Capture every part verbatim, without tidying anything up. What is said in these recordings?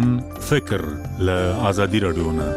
پروګرام فکر له آزادي رادیو نه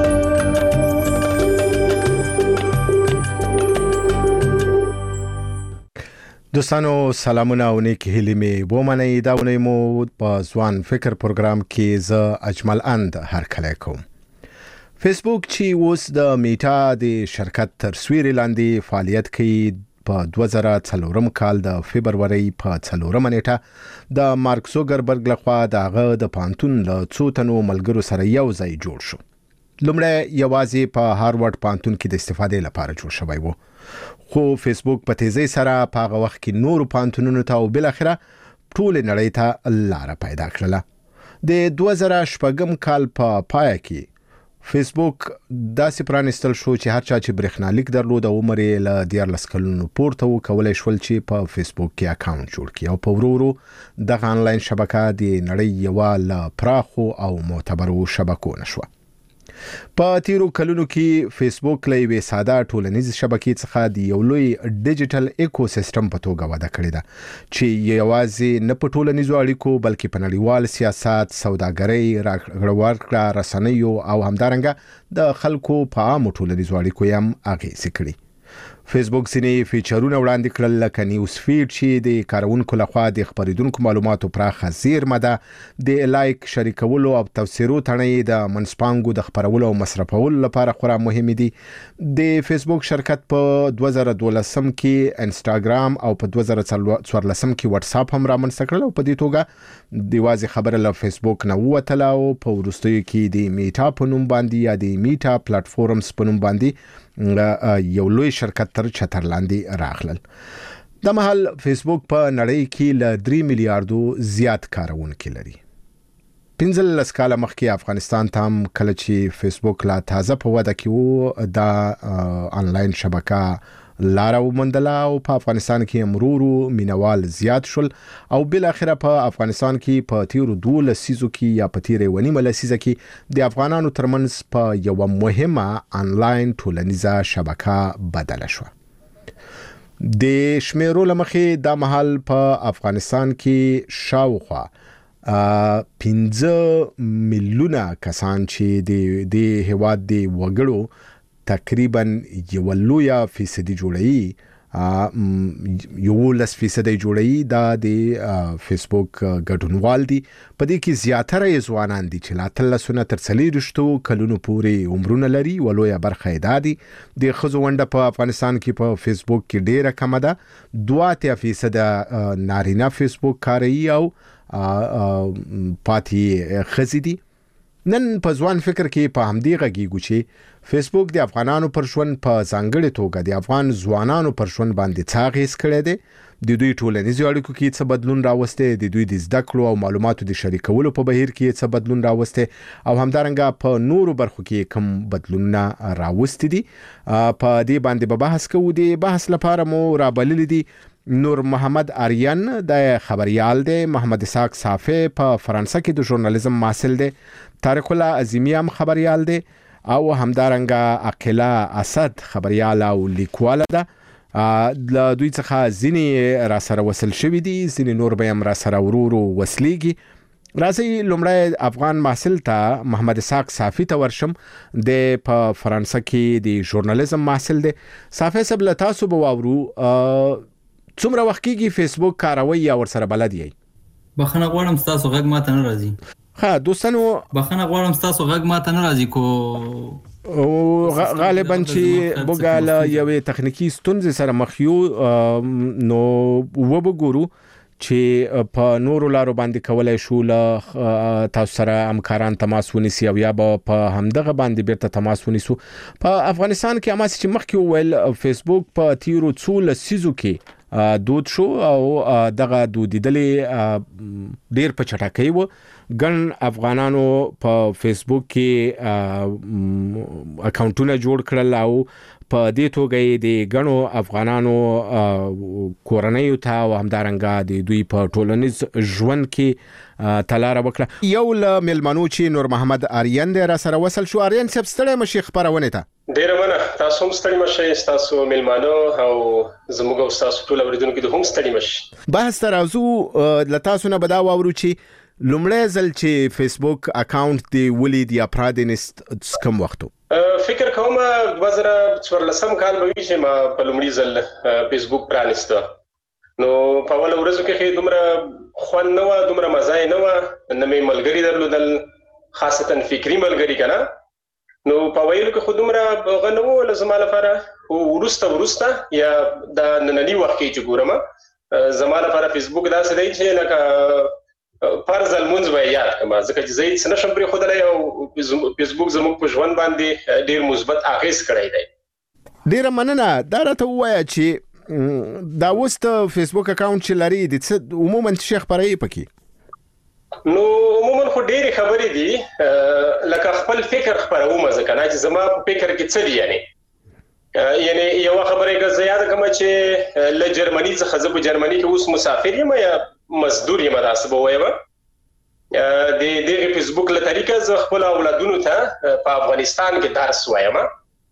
دوستانو سلامونه او نیک هیلې مې ومنئ دا ونې مو په ځوان فکر پروګرام کې ز اجمل اند هر کله کوم فیسبوک چې اوس د میټا د شرکت تر سیوري لاندې فعالیت کوي په دوه زره څلورم کال د فبرवरी په څلورم نیټه د مارک زوګربرګ لخوا دغه د پانتون له څو تنو ملګرو سره یو ځای جوړ شو. لومړی یوازې په هاروارد پانتون کې د استفادې لپاره جوړ شوی و، خو فیسبوک په تیزی سره په هغه وخت کې نور پانتونونو ته او بل اخره ټول نړۍ ته لار پیدا کړله. د دوه زره شپږم کال په پای کې فیسبوک داسې پرانستل شو چې هر چا چې برېښنالیک درلود او عمر یې له دیارلس کلونو پورته و کولای شول چې په فیسبوک کې اکاونټ جوړ کړي او په ورو ورو دغه انلاین شبکه د نړۍ یوه له پراخو او معتبرو شبکو نشوه. په تیرو کلونو کې فیسبوک له یوې ساده ټولنیز شبکې څخه د یو لوی ډیجیټل ایکو سیستم په توګه وده کړې ده چې یوازې نه په ټولنیزو اړیکو بلکې په نړیوال سیاست، سوداګرۍ، راکړه رسنیو او همدارنګه د خلکو په عامو ټولنیزو اړیکو هم اغېز کړي. فیسبوک ځینې فیچرونه وړاندې کړل لکه نیوز فیډ چې د کارونکو لخوا د خبرېدونکو معلوماتو پراخه زیرمه ده، د لایک، شریکولو او توصیرو تڼۍ د منځپانګو د خپرولو او مصرفولو لپاره خورا مهمې دي. د فیسبوک شرکت په دوه زره دولسم کې انسټاګرام او په دوه زره څوارلسم کې واتس اپ هم رامنځته کړل او په دې توګه د واځي خبره له فیسبوک نه ووتله او په وروستیو کې د میټا په نوم باندې یا د میټا پلیټفارمز په نوم باندې یو لوی شرکت تر چتر لاندې راغلل. د مهال فیسبوک په نړۍ کې له درې میلیارډو زیات کارونکي لري. پنځلس کاله مخکې افغانستان ته هم کله چې فیسبوک لا تازه په وده کې و د انلاین شبکه لاره وموندله او په افغانستان کې امرورو مینوال زیات شول او بل اخره په افغانستان کې په تیرو دوه لسیزو کې یا په تیرې ونیمه لسیزه کې د افغانانو ترمنځ په یو مهمه انلاین ټولنیزه شبکه بدله شو. د شمیرو لمخې د محل په افغانستان کې شاوخوا پنځه میلیونه کسان چې د د هیواد د وګړو تقریبا یو لویا فیصدي جوړي یو لس فیصدي جوړي دا د فیسبوک ګډونوال دي. په دې کې زیاتره یې ځوانان دي چې لا تلسونه تر څلېرویشتو کلونو پورې عمرونه لري او لویه برخه یې دا دي. د ښځو ونډه په افغانستان کې په فیسبوک کې ډیره کمه ده، دوه اتیا فیصده نارینه فیسبوک کاروي او پاتې ښځې دي. نن په ځوان فکر کې په همدې غږیږو چې فیسبوک د افغانانو پر ژوند په ځانګړې توګه د افغان ځوانانو پر ژوند باندې څه اغېز کړی دی، د دوی ټولنیزو اړیکو کې څه بدلون راوستی، د دوی د زده کړو او معلوماتو د شریکولو په بهیر کې څه بدلون راوستی او همدارنګه په نورو برخو کې کوم بدلونونه راوستی دي. په دې باندې به بحث کوو. د بحث لپاره مو رابللی دي نور محمد آریان د خبریال دی، محمد اسحاق صافی په فرانسه کې د ژورنالیزم محصل دی، طارق الله عظیمی هم خبریال دی او همدارنګه عقیله اسد خبریال او لیکوال ده. له دوی څخه ځینې را سره وصل شوي دي، ځینې نور به هم را سره ورو ورو وصلیږي. راځئ لومړی افغان محصل ته محمد اسحاق صافی ته ورشم. د په فرانسه کې د ژورنالیزم محصل دی. صافی صاحب له تاسو به واورو څومره وخت کېږي فیسبوک کاروئ یا ورسره بلد یئ؟ بخښنه غواړم ستاسو غږ ماته نه راځي. ها دوستانو بخښنه غواړم ستاسو غږ ماته نه راځي کو غالبا چې موږ له یوې تخنیکی ستونزې سره مخ یو نو وبګورو چې په نورو لارو باندې کولای شو له تاسو سره همکاران تماس ونیسي او یا په همدغه باندې بیرته تماس ونیسو. په افغانستان کې اماس چې مخکې وویل فیسبوک په تیرو څو لسیزو کې دود شو او دغه دودیدلې ډیر په چټکۍ و. ګڼ افغانانو په فیسبوک کې اکاونټونه جوړ کړل او په دې توګه د ګڼو افغانانو کورنۍ ته او همدارنګه د دوی په ټولنیز ژوند کې تلاره وکړه. یو له ملمنو چې نور محمد آریان دی را سره وصل شو. آریان صاحب ستړی مشي خبرونه ته. ډیره مننه، تاسو هم ستړي مشئ، تاسو ملمنو او زموږ او تاسو ټول اوریدونکو ته هم ستړي مشئ. بحث ترازو له تاسو نه بدا واورو چې لومړی ځل چې فیسبوک اکاونټ دی ولید یا پرانیست کوم وختو؟ فکر کوم دوه زره څوارلسم کال به وي چې ما په لومړي ځل فیسبوک پرانیسته. نو په اول ورځو کې خې دومره خوند نه و، دومره مزه نه و، نه مې ملګري درلودل، خاصتا فکری ملګري کنه. نو په ویلو کې خو دومره غنو ول زما لپاره، او ورسته ورسته یا د نننی وخت کې چې ګورم زما لپاره فیسبوک داسې دی چې لکه فرض المنځ به یاد کما، ځکه چې زه هیڅ نشم پرې ښودلی او فیسبوک زموږ په ژوند باندې ډېر مثبت اغېز کړی دی. ډېره مننه. دا راته ووایه چې دا اوس د فیسبوک اکاونټ چې لري د څه عموما څه خبرې پکې؟ نو عموما خو ډېرې خبرې دي، لکه خپل فکر خپروم، ځکه نه چې زما په فکر کې څه دي. یعنی یعنی یو خبره که زه یاد کوم چې له جرمني څخه زه په جرمني کې اوس مسافر یم یا مزدور یم، داسې به وایم. د دغه فیسبوک له طریقه زه خپل اولادونو ته په افغانستان کې درس وایم.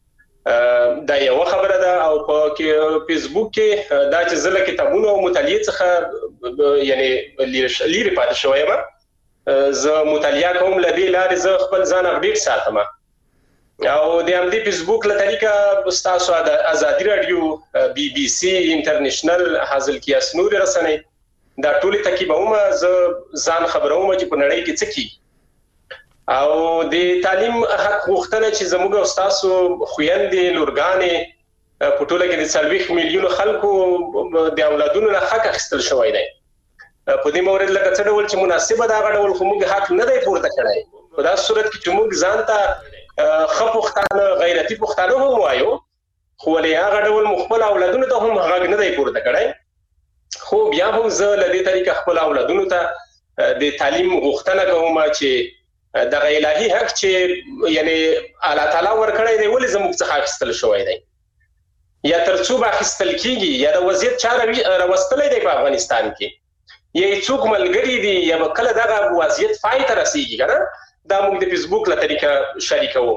دا یو خبره ده. او په فیسبوک کې دا چې زله کتابونو او مطالعه څخه یعنی لري پاتې شوم، زه مطالعه کوم، لدې لارې زه خپل ځان اپډیټ ساتم. او د همدې فیسبوک له طریقه تاسو د ازادي رادیو، بي بي سي، انټرنیشنل، حاصل کیاس نور رسنۍ دا ټول تکیبوم، زه ځان خبروم چې په نړۍ کې څه کیږي. او د تعلیم حق غوښتنه چې زموږ او تاسو خويندې لورګانې په ټوله کې د څلوېښت میلیونو خلکو د اولادونو نه حق اخیستل شوی دی. په دې مورد لکه څه ډول چې مناسبه دا غډول خو موږ حق نه دی پورته کړی. په داسې صورت کې چې موږ ځان ته ښه پښتانه، غیرتي پښتانه هم وایو، خو ولې هغه ډول خپل اولادونو ته هم غږ نه دی پورته کړی. خو بیا هم زه له دې طریقه خپل اولادونو ته د تعلیم غوښتنه کوم چې د الهي حق چې یعنی الله تعالی ورکړی دی ولې زموږ څخه اخیستل شوی دی، یا ترڅو به اخیستل کیږي، یا د وضعیت چاره راوستلی دی په افغانستان کې، یا څوک ملګري دي، یا به کله دغه وضعیت پای ته رسیږي کنه. دا موږ د فیسبوک له طریقه شریکوو.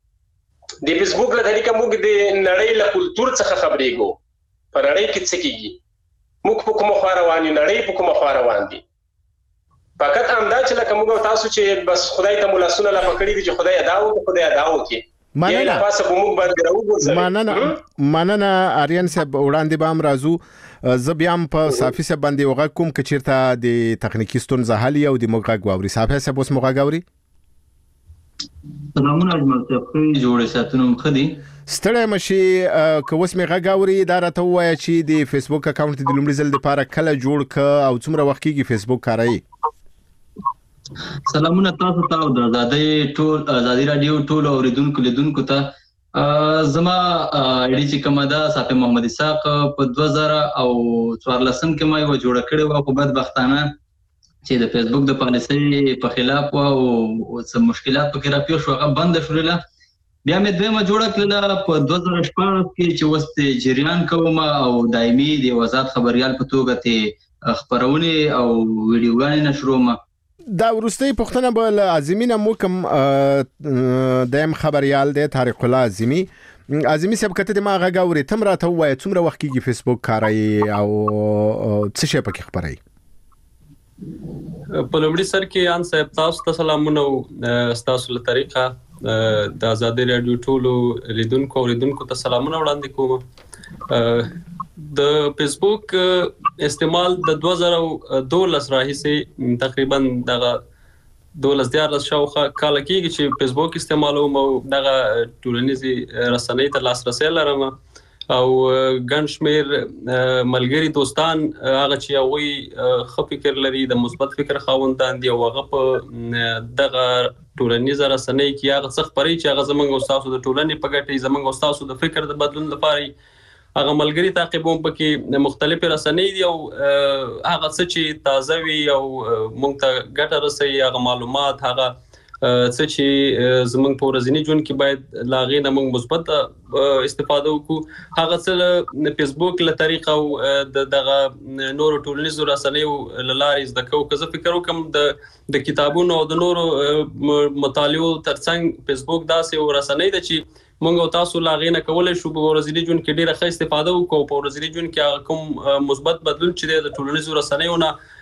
د فیسبوک له طریقه موږ د نړۍ له کلتور څخه خبرېږو، په نړۍ کې څه کیږي، موږ په کومه خوا روان یو، نړۍ په کومه خوا روان دي. فقط همدا چې لکه موږ تاسو چې بس خدای ته ملاسونه لا پکړی دي چې خدای ادا وکړي، خدای ادا وکړي. مننه. پاسه به موږ باندې راوګرځي. مننه مننه آریان صاحب، وړاندې به هم راځو. زه بیا هم په صافي صاحب باندې وغږ کوم که چیرته د تخنیکي ستونزه حل یا د موږ غږ واوري. صافي صاحب اوس موږ غږ اوري؟ سلامونه اجمل صاحب، ښه جوړې ساتونو ښه دي؟ ستړی مشي که اوس مې غږ اوري. دا راته ووایه چې د فیسبوک اکاونټ د لومړي ځل لپاره کله جوړ که او څومره وخت کېږي فیسبوک کاروي؟ سلامونه تاسو ته او د ازادي ټول ازادي رادیو ټول اوریدونکو لیدونکو ته. زما اړي چې کومه ده صافي محمد اسحاق په دوه زره او څوارلسم کې ما یو جوړ کړی و، خو بدبختانه چې د فیسبوک د پالیسۍ په خلاف و او څه مشکلات پکې راپیښ شو، هغه بند شوله. بیا مې دویمه جوړه کړله په دوه زره شپاړس کې چې اوس جریان کوم او دایمي د یو آزاد خبریال په توګه ته خپرونې او ویډیوګانې نشروم. دا وروستۍ پوښتنه به له عظیمي نه مو کوم دیم خبریال دی طارق الله عظیمي. عظیمي صاحب کته د ما غږ اوري، تم راته ووایه څومره وخت کېږي فیسبوک کاروي او څه شی پکې خپروي؟ په لومړي سر کې ان صاحب تاسو ته سلامونه او تاسو له طریقه د ازادي رادیو ټولو لیدونکو او لیدونکو ته سلامونه وړاندې کوم. د فیسبوک استعمال د دوه زره دولس راهیسې تقریبا دغه دولس دیارلس شاوخوا کاله کېږي چې فیسبوک استعمالوم او دغه ټولنیزې رسنۍ ته لاسرسی لرم او ګڼ شمېر ملګري دوستان هغه چې هغوی ښه فکر لري، د مثبت فکر خاوندان دي او هغه په دغه ټولنیزه رسنۍ کې هغه څه خپروي چې هغه زموږ او ستاسو د ټولنې په ګټه، زموږ او ستاسو د فکر د بدلون لپاره هغه ملګري تعقیبوم. پکې مختلفې رسنۍ دي او هغه څه چې تازه وي او موږ ته ګټه رسوي، هغه معلومات، هغه څه چې زموږ په ورځني ژوند کې باید له هغې نه موږ مثبت استفاده وکړو، هغه څه د فیسبوک له طریقه او د دغه نورو ټولنیزو رسنیو له لارې زده کوو. که زه فکر وکړم د د کتابونو او د نورو مطالعو ترڅنګ فیسبوک داسې یو رسنۍ ده چې موږ او تاسو لا غې نه کولی شو په ورځني ژوند کې ډېره ښه استفاده وکړو، په ورځني ژوند کې هغه کوم مثبت بدلون چې دی د ټولنیزو رسنیو نه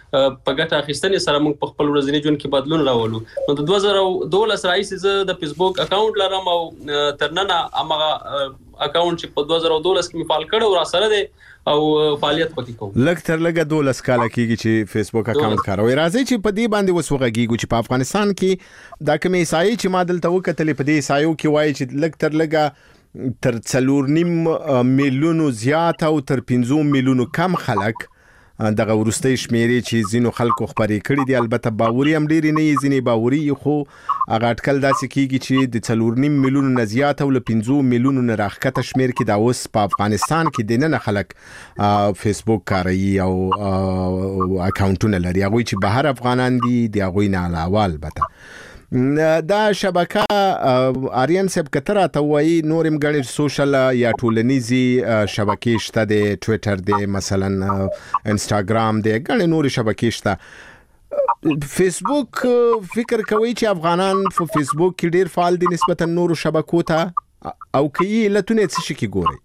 په ګټه اخیستنې سره موږ په خپل ورځني ژوند کې بدلون راولو. نو د دوه زره دولس راهیسې زه د فیسبوک اکاونټ لرم او تر ننه هغه اکاونټ چې په دوه زره دولس کې مې فعال کړی او راسره دی او فعالیت پکې کوم. لږ تر لږه دولس کاله کېږي چې فیسبوک اکاونټ کاروي. راځي چې په دې باندې اوس وغږیږو چې په افغانستان کې دا کومې احصایې چې ما دلته وکتلې په دې احصایو کې وایي چې لږ تر لږه تر څلور نیم میلیونو زیات او تر پنځه میلیونو کم خلک دغه ورستۍ شمیرې چې زینو خلکو خبرې کړې دي. البته باوري هم ډېری نه یې ځینې باوري خو هغه اټکل داسې کېږي چې د څلور نیم میلیونو نه زیات او له پنځه میلیونو نه راښکته شمیر کې دا اوس په افغانستان کې دننه خلک فیسبوک کاروي او اکاونټونه لري. هغوی چې بهر افغانان دي د هغوی نه علاوه البته دا شبکه آریان صاحب کتره ته وایي نورم غني سوشل یا ټولنیزي شبکې شته د ټوئیټر دی مثلا انستګرام دی غني نور شبکې شته. فیسبوک فکر کوي چې افغانان په فیسبوک کې ډیر فعال دي نسبتا نور شبکو ته او کوي لتونه څه شي کې ګوري؟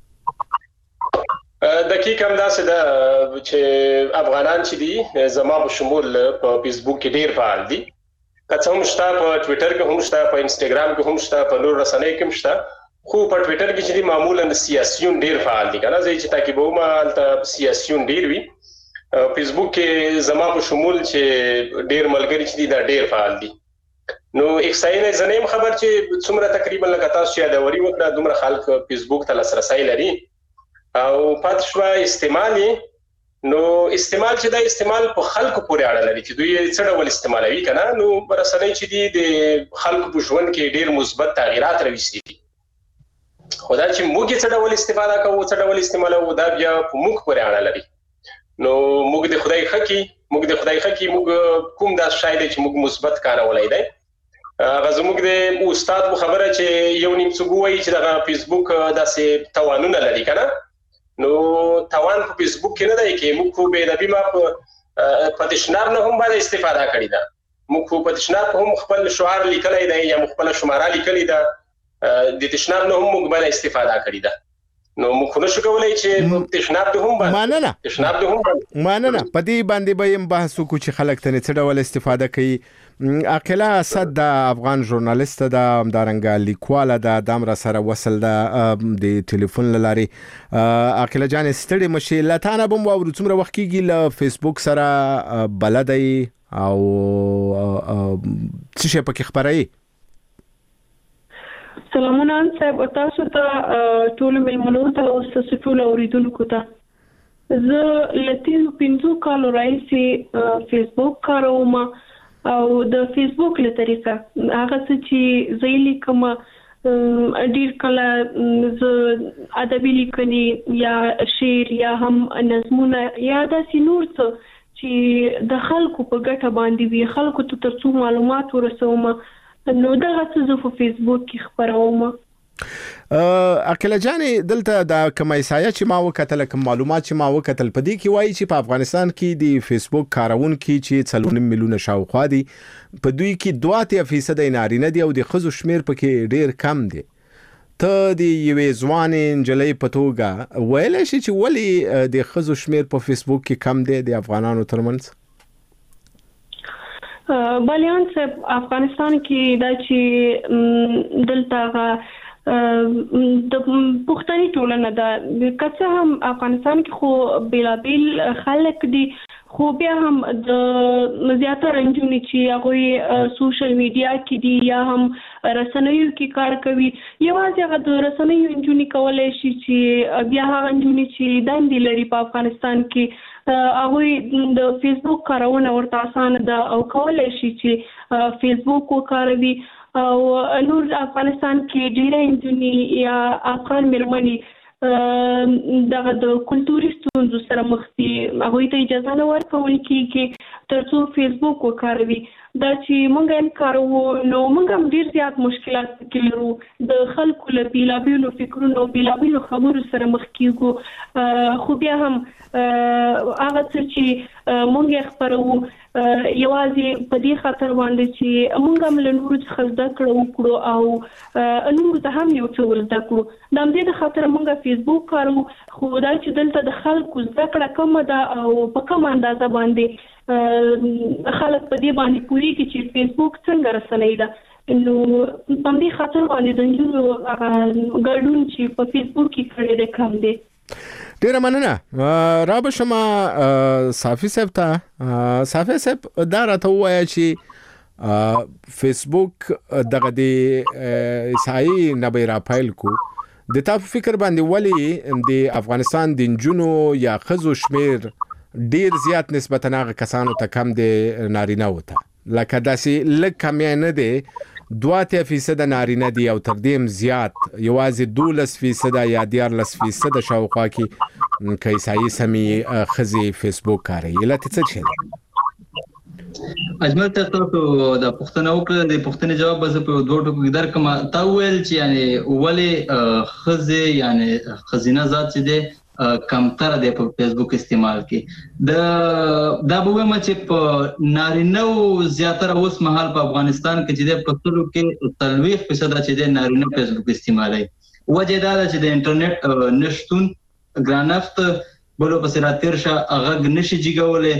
دقیق هم داسې ده چې افغانان چې دي زما په شمول په فیسبوک کې ډیر فعال دي. که هم شته په ټوئیټر کې هم شته په انستګرام کې هم شته په نور رسنۍ کې هم شته خو په ټوئیټر کې چې معمولا سیاسيون ډیر فعال دي کنه زه چې تاکي به ما ته سیاسيون ډیر وي. فیسبوک کې زما په شمول چې ډیر ملګری چې دي دا ډیر فعال دي. نو احصایې زنیم خبر چې څومره تقریبا لکه تاسو چې دا وری وکړه دومره خلک فیسبوک ته لاسرسي لري او پاتې شو استعمالي. نو استعمال چې دا استعمال په خلکو پورې اړه لري چې دوی څه ډول استعمالوي کنه. نو رسنۍ چې دي د خلکو په ژوند کې ډیر مثبت تغیرات راوستي دي. خو دا چې موږ څه ډول استفاده کوو څه ډول استعمالوو دا بیا په موږ پورې اړه لري. نو موږ د خدای خکې موږ د خدای خکې موږ کوم دا شای دی چې موږ مثبت کارولای دی. هغه زموږ د استاد خبره چې یو نیم څه وایي چې دا فیسبوک داسې توانونه لري کنه. نو توان په فیسبوک کې نه دی کې موږ خو به نبی ما په پتشنار نه هم باندې استفاده کړی دا. موږ خو پتشنار په هم خپل شعار لیکلای دی یا خپل شماره لیکلی دا د تشنار نه هم موږ باندې استفاده کړی دا. نو موږ خو نشو کولای چې تشنار ته هم باندې ماننه تشنار ته هم ماننه په دې باندې به هم بحث وکړو چې خلک ته څه ډول استفاده کوي. عقیله اسد د افغان ژورنالیست ده همدارنګه لیکواله ده د امر سره وصل ده د ټلیفون لارې. عقیله جان ستړي مشي لاتانه بم واورو څومره وخت کېږي له فیسبوک سره بلدی او څه شي پکې خبري؟ سلامونه صاحب تاسو ته ټول ملمنو ته او تاسو ټول اوریدونکو ته زه لتی پنځو کالو راځي فیسبوک کاروم او د فیسبوک له طریقه هغه چې زیلی کوم ډیر کله ز ادبي لیکنې یا شعر یا هم نظمونه یا د سینور څه چې د خلکو په ګټه باندې وي خلکو ته ترڅو معلومات ورسوم نو دغه څه په فیسبوک کې خبروم. عقیله جانې دلته د کومه احصایه چې ما وکتل کوم معلومات چې ما وکتل په دې کې وایي چې په افغانستان کې د فیسبوک کارونکو چې څلور نیم میلیونه شاوخوا دي په دوی کې دوه اتیا فیصد نارینه دي او د ښځو شمیر پکې ډیر کم دی. ته د یوې ځوانې نجلۍ په توګه ویلی شي چې ولې د ښځو شمیر په فیسبوک کې کم دی د افغانانو ترمنځ؟ بلیان صاحب افغانستان کې دا چې دلته د پښتني ټولنه ده که څه هم افغانستان کې خو بیلابیل خلک دي خو بیا هم د زیاتره نجونې چې هغوی سوشل میډیا کې دي یا هم رسنیو کې کار کوي یوازې هغه د رسنیو نجونې کولی شي چې بیا هغه نجونې چې دندې لري په افغانستان کې هغوی د فیسبوک کارونه ورته اسانه ده او کولی شي چې فیسبوک وکاروي او نور افغانستان کې ډېرې نجونې یا افغان مېرمنې دغه د کلتوري ستونزو سره مخ دي هغوی ته اجازه نه ورکول کېږي ترڅو فیسبوک وکاروي دا چې موږ هم کاروو نو موږ هم ډیر زیات مشکلات کې لرو د خلکو له بیلابیلو فکرونو بیلابیلو خبرو سره مخ کیږو خو بیا هم هغه څه چې موږ یې خپروو یوازې په دې خاطر باندې چې موږ هم له نورو څخه زده کړه وکړو او نورو ته هم یو څه زده کړو د همدې د خاطر موږ فیسبوک کاروو خو دا چې دلته د خلکو زده کړه کمه ده او په کومه اندازه باندې خلک په دې باندې پوهېږي چې فیسبوک څنګه رسنۍ ده نو په همدې خاطر باندې د نجونو ګډون چې په فیسبوک کې کړی دی کم دی. ډیره مننه را به شما صافي صاحب ته صافي صاحب دا راته ووایه چې فیسبوک دغه د عیسائی نبی راپایل کو د تا په فکر باندې ولې د افغانستان د نجونو یا ښځو شمیر ډیر زیات نسبتا هغه کسانو ته کم دی نارینه وته لکه داسې لږ کم یې نه دی دوه اتیا فیصده نارینه دي او تر دې هم زیات یوازې دولس فیصده یا دیارلس فیصده شاوخوا کې که عیسائی سمې ښځې فیسبوک کاروي علت یې څه شی دی؟ اجمل ته تاسو د پوښتنه وکړه د پوښتنې جواب به زه په دوه ټکو کې درکړم. تا وویل چې یعنې ولې ښځې یعنې ښځینه ذات چې دی کمتر دی په فیسبوک استعمال کې د دا به وایم چې په نارینه زیاتره اوس مهال په افغانستان کې چې دی په سلو کې څلوېښت فیصده چې دی نارینه فیسبوک استعمالوي. وجه دا ده چې د انټرنیټ نشتون ګرانښت بلو پسې راتېر شه هغه نشي جګولی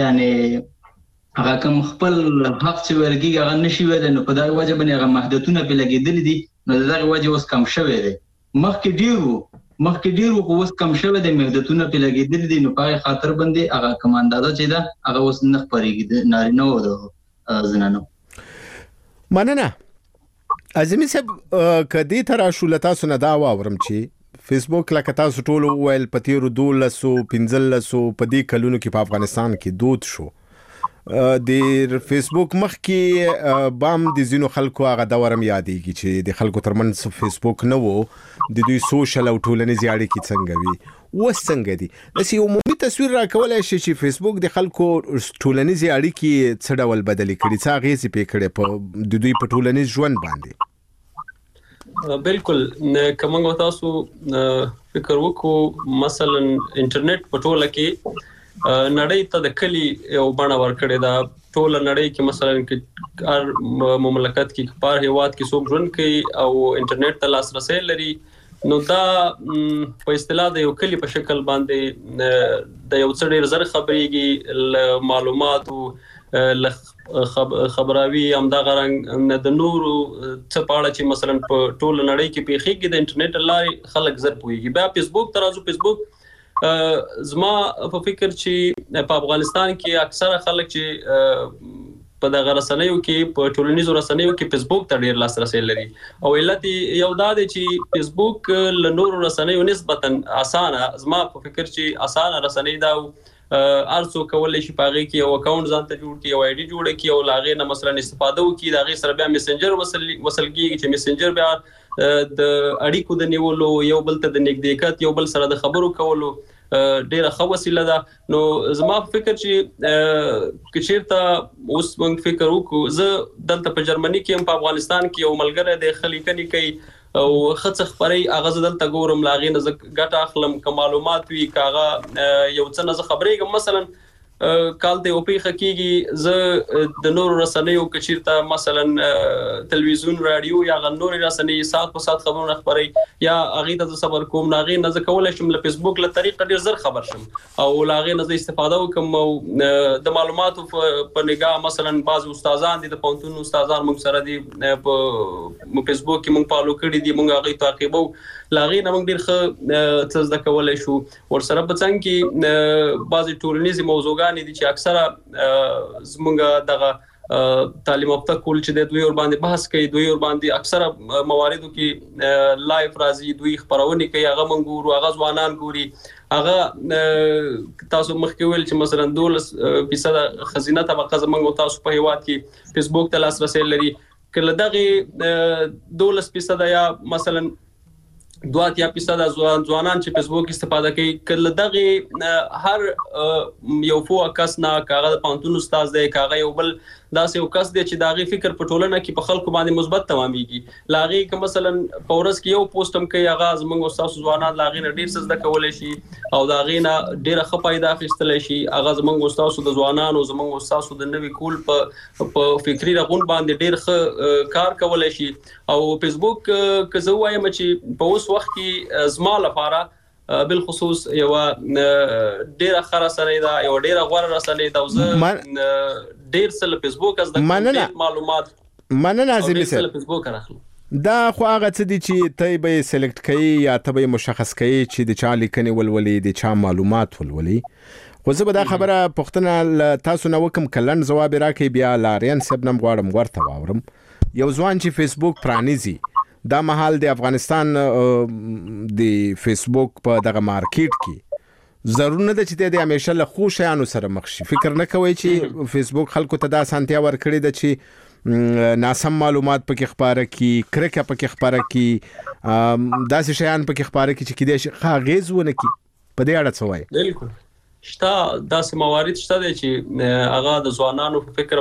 یعنې هغه کوم خپل حق چې ویل کېږي هغه نشي ویلی نو په دغه وجه باندې هغه محدودونه پرې لګېدلي دي نو د دغې وجې اوس کم شوی دی. مخکې ډېر وو مخکې ډېر وو خو اوس کم شوی دی محدودونه پرې لګېدلي دي نو په هغې خاطر باندې هغه کوم اندازه چې ده هغه اوس نه خپرېږي د نارینه او د زنانو. مننه عظیمي صاحب که دې ته راشو له تاسو نه دا واورم چې فیسبوک لکه تاسو ټولو وویل په تېرو دولسو پنځلسو په دې کلونو کې په افغانستان کې دود شو د فیسبوک مخکې بام د ځینو خلکو هغه دور هم یادېږي چې د خلکو ترمنځ فیسبوک نه و د دوی سوشل او ټولنیزې اړیکې څنګه وي اوس څنګه دي داسې یو عمومي تصویر راکولی شي چې فیسبوک د خلکو ټولنیزې اړیکې څه ډول بدلې کړي څه اغېزې پرې کړې په د دوی په ټولنیز ژوند باندې؟ بالکل که موږ تاسو فکر وکړو مثلا انټرنیټ په ټوله کې نړۍ ته د کلی یو بڼه ورکړې ده. ټوله نړۍ کې مثلا کې هر مملکت کې په هر هیواد کې څوک ژوند کوي او انټرنیټ ته لاسرسی لري نو دا په اصطلاح د یو کلی په شکل باندې د یو څه ډېر زر خبرېږي له معلوماتو له خبراوي همدغه رنګ د نورو څه په اړه چې مثلا په ټوله نړۍ کې پیښیږي د انټرنیټ له لارې خلک زر پوهېږي. بیا فیسبوک ته راځو. فیسبوک زما په فکر چې په افغانستان کې اکثره خلک چې په دغه رسنیو کې په ټولنیزو رسنیو کې فیسبوک ته ډېر لاسرسی لري او علت یو دا دی چې فیسبوک له نورو رسنیو نسبتا اسانه زما په فکر چې اسانه رسنۍ دا هر څوک کولی شي په هغې کې یو اکاونټ ځان ته جوړ کړي یو آی ډي جوړه کړي او له هغې نه مثلا استفاده وکړي د هغې سره بیا میسنجر وصل کېږي چې میسنجر بیا د اړیکو د نیولو یو بل ته د نږدېکت یو بل سره د خبرو کولو ډیره ښه وسیله ده. نو زما په فکر چې که چېرته اوس موږ فکر وکړو زه دلته په جرمني کې هم په افغانستان کې یو ملګری دی ښه لیکنې کوي او ښه څه خپروي هغه زه دلته ګورم له هغې نه زه ګټه اخلم که معلومات وي که هغه یو څه نه زه خبرېږم مثلا کال ته یو پیښه کېږي زه د نورو رسنیو که چېرته مثلا تلویزیون راډیو یا هغه نورې رسنۍ ساعت په ساعت خبرونه خپروي یا هغې ته زه صبر کوم نو هغې نه زه کولی شم له فیسبوک له طریقه ډېر زر خبر شم او له هغې نه زه استفاده وکړم او د معلوماتو په نګاه مثلا بعضې استادان دي د پوهنتون استادان موږ سره دي په فیسبوک کې موږ فالو کړي دي موږ هغوی تعقیبو له هغې نه موږ ډېر ښه څه زده کولی شو. ورسره په څنګ کې بعضې ټولنیزې موضوعګانې دي چې اکثره زموږ دغه تعلیم یافته کول چې د دوی ور باندې بحث کوي دوی ور باندې اکثره مواردو کې لایف راځي دوی خبرونه کوي هغه موږ ګورو هغه ځوانان ګوري هغه تاسو مخکې ویل چې مثلا دولس فیصد خزینه طبقه زموږ تاسو په هیواد کې فیسبوک ته لاسرسی لري کله دغه دولس فیصد یا مثلا دوه اتیا فیصد ځوان ځوانان چې فیسبوک استفاده کوي کله دغه هر یو فو کس نه کاغه د پانتون استاد دی کاغه یو بل داسې یو کس دی چې داغي فکر په ټولنه کې په خلکو باندې مثبت تمامېږي لاغي که مثلا پورس کې یو پوسټ هم کوي اغاز موږ استاد ځوانان لاغي نه ډیر څه زده کولای شي او داغي نه ډیره ښه فائدہ اخیستلی شي اغاز موږ استاد د ځوانانو زموږ استاد د نوي کول په په فکری رغون باندې ډیر ښه کار کولای شي او فیسبوک که زه وایم چې په اوس وخت کې زما لپاره بالخصوص یو ډیره خره سره دا یو ډیره غوړه رسنۍ دا زه ډیر څه فیسبوک از د معلومات مننه عظیم سره فیسبوک راخلم دا خو هغه څه دي چې ته به سلیکټ کړي یا ته به مشخص کړي چې د چا لیکنې ولولې د چا معلومات ولولې خو زه به دا خبره پوښتنه تاسو نه وکم کلن جواب راکې بیا لارین سبنم غواړم ورته واورم یو ځوان چې فیسبوک پرانیزي دا مهال د افغانستان د فیسبوک په دغه مارکیټ کې ضرور نه ده چې د همیشه له خو شیانو سره مخ شي فکر نه کوي چې فیسبوک خلکو ته دا سانتیا ورکړي ده چې ناسم معلومات پکې خبره کی کرکه پکې خبره کی داسې شیان پکې خبره کی چې کېدای شي غاغیز ونه کی په دې اړه څه وایي بالکل شته داسې موارد شته دي چې هغه د ځوانانو په فکر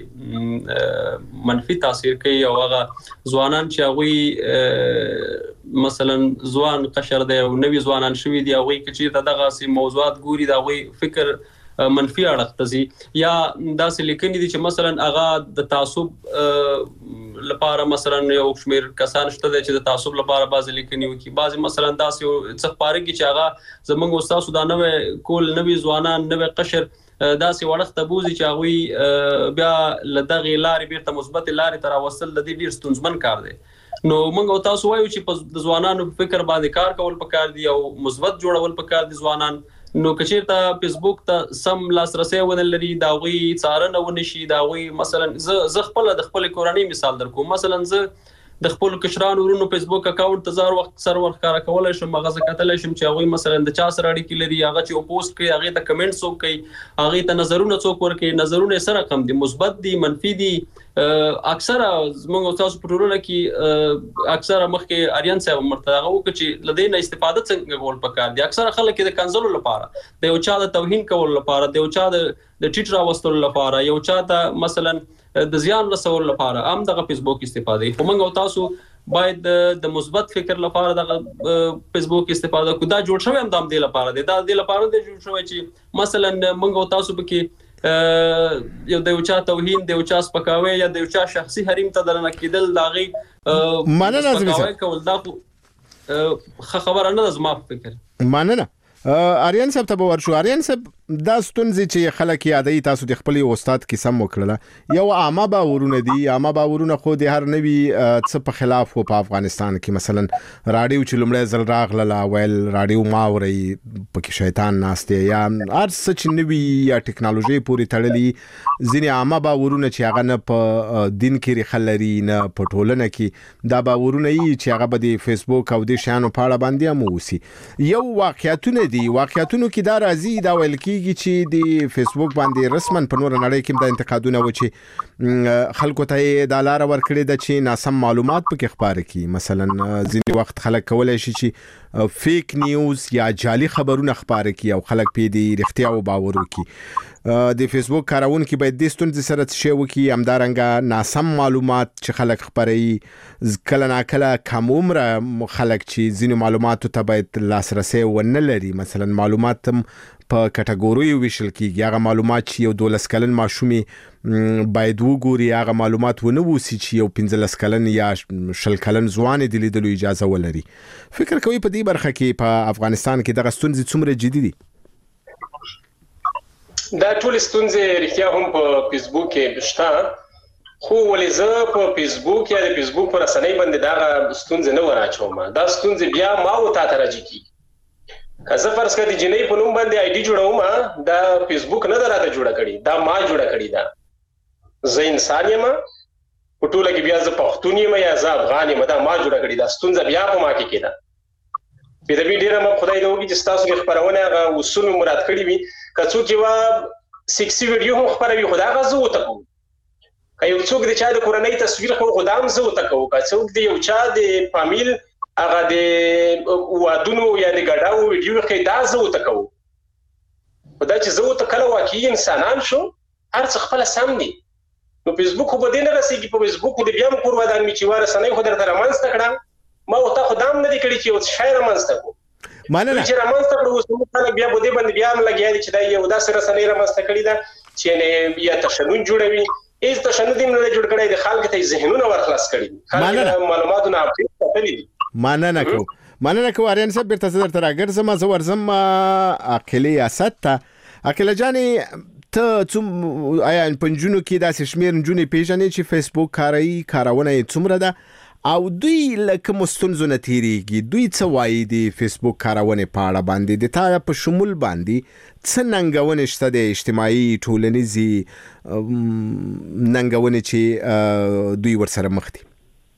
باندې منفي تاثیر کوي او هغه ځوانان چې هغه مثلا ځوان قشر دی او نوی ځوانان شوي دي هغه چې دغه سي موضوعات ګوري دا هغه فکر منفي اړخ ته زی یا داسې لیکنې دي چې مثلا هغه د تعصب لپاره مثلا یو شمیر کسان شته چې د تعصب لپاره بعض لیکنې وکي بعض مثلا داسې څه پاره کې چې هغه زمونږ استاد د نوې کول نوې ځوانان نوې قشر داسې وړخ ته بوزي چې هغه بیا لدغه لارې بیرته مثبت لارې تر وصل د دې ډیر ستونزمن کار دی نو موږ تاسو وایو چې د ځوانانو په فکر باندې کار کول پکار دي او مثبت جوړول پکار دي ځوانان نو کچیرته فیسبوک ته سم لاسرسي ونه لري دا غوي څارنه ونه شي دا غوي مثلا ز خپل د خپل کورنۍ مثال درکو مثلا ز د خپل کشرانو ورونو فیسبوک اکاونټ ته زار وخت سرور ښکارا کولای شم مغه کتل شم چې هغه مثلا د چا سره اړیکې لري هغه چې پوسټ کوي هغه ته کمنټس وکړي هغه ته نظرونه څوک ورکړي نظرونه سره کم دي مثبت دي منفي دي اکثره زموږ تاسو په ټولنه کې اکثره مخکې اریان صاحب مرتضی او چې لدې نه استفاده څنګه کول پکار دي اکثره خلک د کنزلو لپاره د یو چا د توهین کول لپاره د یو چا د ټیټ راوستلو لپاره یو چا ته مثلا د زیان رسول لپاره هم دغه فیسبوک استفاده کوي موږ تاسو باید د مثبت فکر لپاره د فیسبوک استفاده کو دا جوړ شوی هم د دې لپاره دی دا د لپاره دی جوړ شوی چې مثلا موږ تاسو به کې یو د یو چا توهین د یو چا سپکاوی یا د یو چا شخصي حریم ته درنه کېدل داغي مننه لازم کول دا خبره نه زما فکر مننه اریان صاحب ته ورشو اریان صاحب دا ستونزې چې خلک یادوي تاسو د خپل استاد کې سم وکړه یو عامه باورونه دي عامه باورونه خو د هر نوي څه په خلاف په افغانستان کې مثلا رادیو چې لمړی ځل راغله ویل رادیو ماوري پکې شیطان ناشته یا هر څه چې نوي یا ټکنالوژي پوری تړلي ځینې عامه باورونه چې هغه نه په دین کې رخلري نه په ټولنه کې دا باورونه یي چې هغه به د فیسبوک او د شانو په اړه باندې هم وسی یو واقعیتونه دي واقعیتونو کې دا راځي دا ویل کې چې د فیسبوک باندې رسمن په نور نړۍ کې د انتقادونه و چې خلکو ته د لار ورکړي د چې ناسم معلومات پکې خبره کی مثلا ځینې وخت خلک کولای شي چې فیک نیوز یا جعلي خبرونه خبره کی او خلک په دې رښتیا او باور وکړي د فیسبوک کارونکو باید د ستونزې سره څه وکړي همدارنګه ناسم معلومات چې خلک خبري کله نا کله کم عمر خلک چې ځینې معلوماتو ته باید لاسرسي ونه لري مثلا معلومات په کټګوري ویشل کیږي هغه معلومات چې یو دولس کلن ماشومې باید وګوري هغه معلومات ونه وسی چې یو پنځلس کلن یا شل کلن ځوان د لیدلو اجازه ولري فکر کوي په دې برخه کې په افغانستان کې دغه ستونزې څومره جدي دي دا ټول ستونزې رښتیا هم په فیسبوک کې شته خو ولې زه په فیسبوک یا د فیسبوک پر رسنۍ باندې دا ستونزې نه وراچوم دا ستونزې بیا ما او تا ته راځي کی که زه فرض کړم چې نه په نوم باندې آی ډي جوړوم دا فیسبوک نه دراته جوړه کړی دا ما جوړه کړی دا زه انسان یم په ټوله کې بیا زه پښتون یم یا زه افغان یم دا ما جوړه کړی دا ستونزه بیا په ما کې کېده په دې ډیره ما خدای دې وکړي چې تاسو کې خبرونه هغه اصول مراد کړی وي که څوک یو سکسي ویډیو هم خبروي خدای غزو وته کوم که یو څوک د چا د کورنۍ تصویر خو خدام زه وته کوم که څوک د یو چا د فامیل هغه د وادونو یا د ګډاو ویډیو کې دا زه ته کوم په دا چې زه ته کله واقعي انسانان شو هر څه خپل سم دي نو فیسبوک په دې نه رسېږي په فیسبوک د بیا کور ودان می چې وارسنۍ خو درته رامنځته کړم ما او تا خدام نه دي کړی چې او شاعر رامنځته کو مننه چې رامنځته کړو اوس موږ خلک بیا بده باندې بیا هم لګیا دي چې دا یو داسې رسنۍ رامنځته کړی دا چې نه یا تشنج جوړوي هیڅ تشنج نه جوړ کړی د خلک ته ذهنونه ورخلاص کړي خلک معلوماتونه اپډیټ کړي دي مننه کو مننه کو آریان صاحب بیرته زر تر اگر زما زو ورزم عقلی اسد ته عقله جانې ته څوم آیا پنځونو کې داسې شمیر نجونې پیژنې چې فیسبوک کاروي کارونه یې څومره ده او دوی لکه مستونزو نه تیریږي دوی څه وایي د فیسبوک کارونې په اړه باندې د تا په شمول باندې څه ننګونې شته د اجتماعي ټولنیزې ننګونې چې دوی ورسره مخ دي